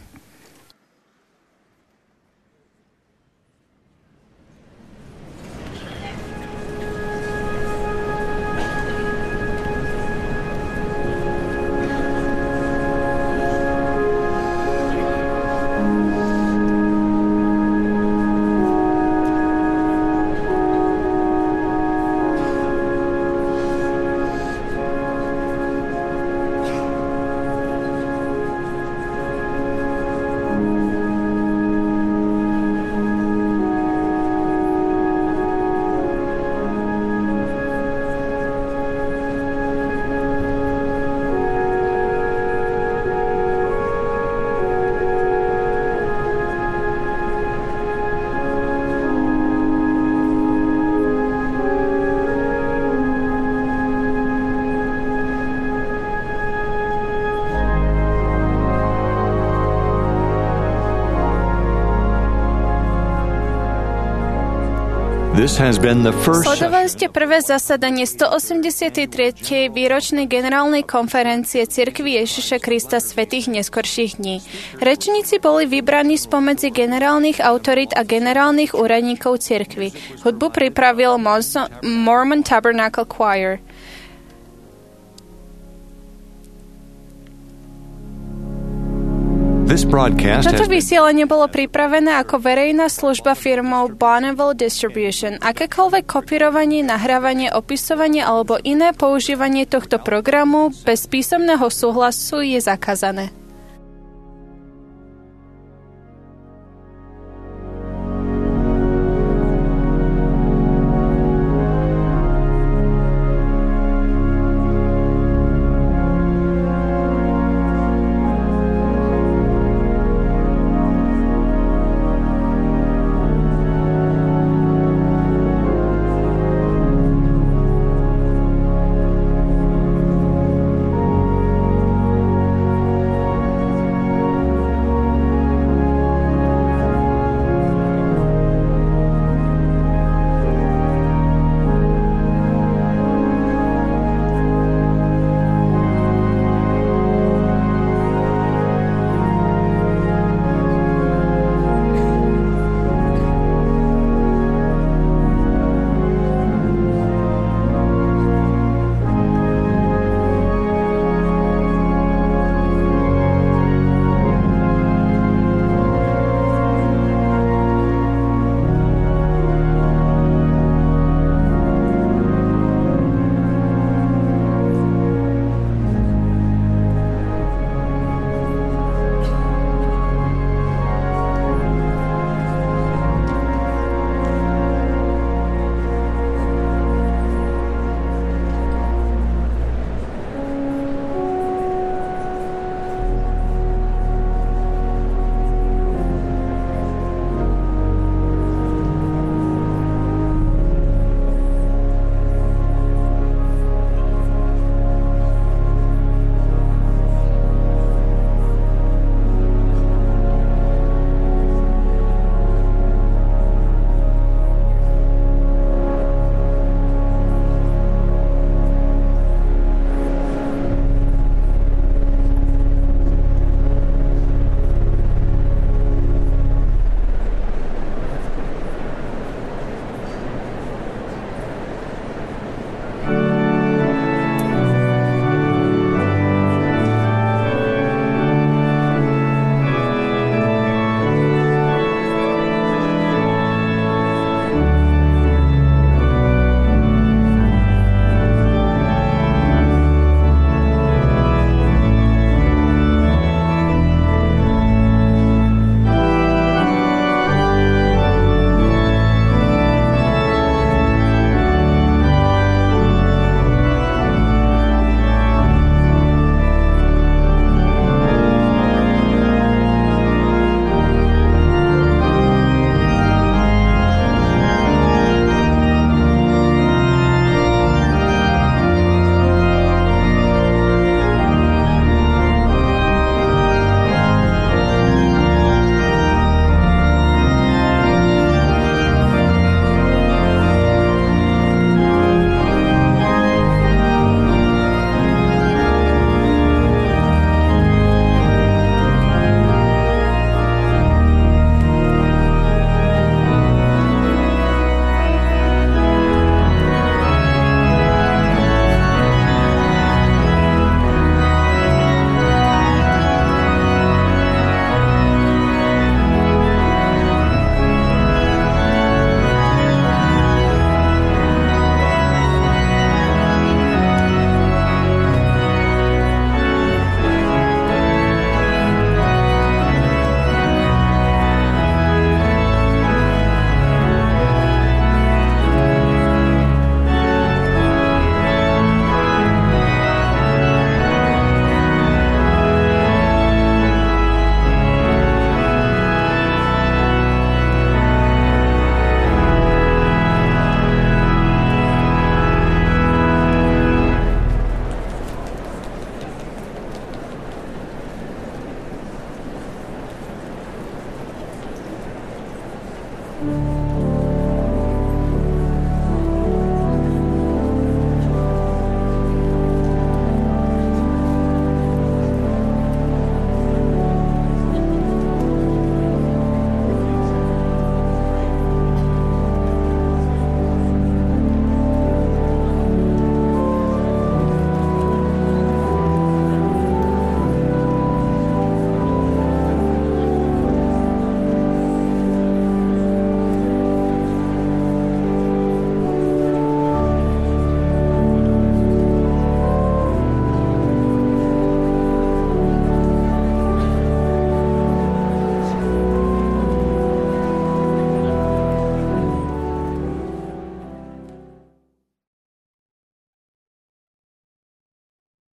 Sledovali ste prvé zasadanie 183. výročnej generálnej konferencie Cirkvi Ježiša Krista svätých neskorších dní. Rečníci boli vybraní spomedzi generálnych autorít a generálnych úradníkov cirkvi. Hudbu pripravil Mormon Tabernacle Choir. Toto vysielanie bolo pripravené ako verejná služba firmou Bonneville Distribution. Akékoľvek kopírovanie, nahrávanie, opisovanie alebo iné používanie tohto programu bez písomného súhlasu je zakázané.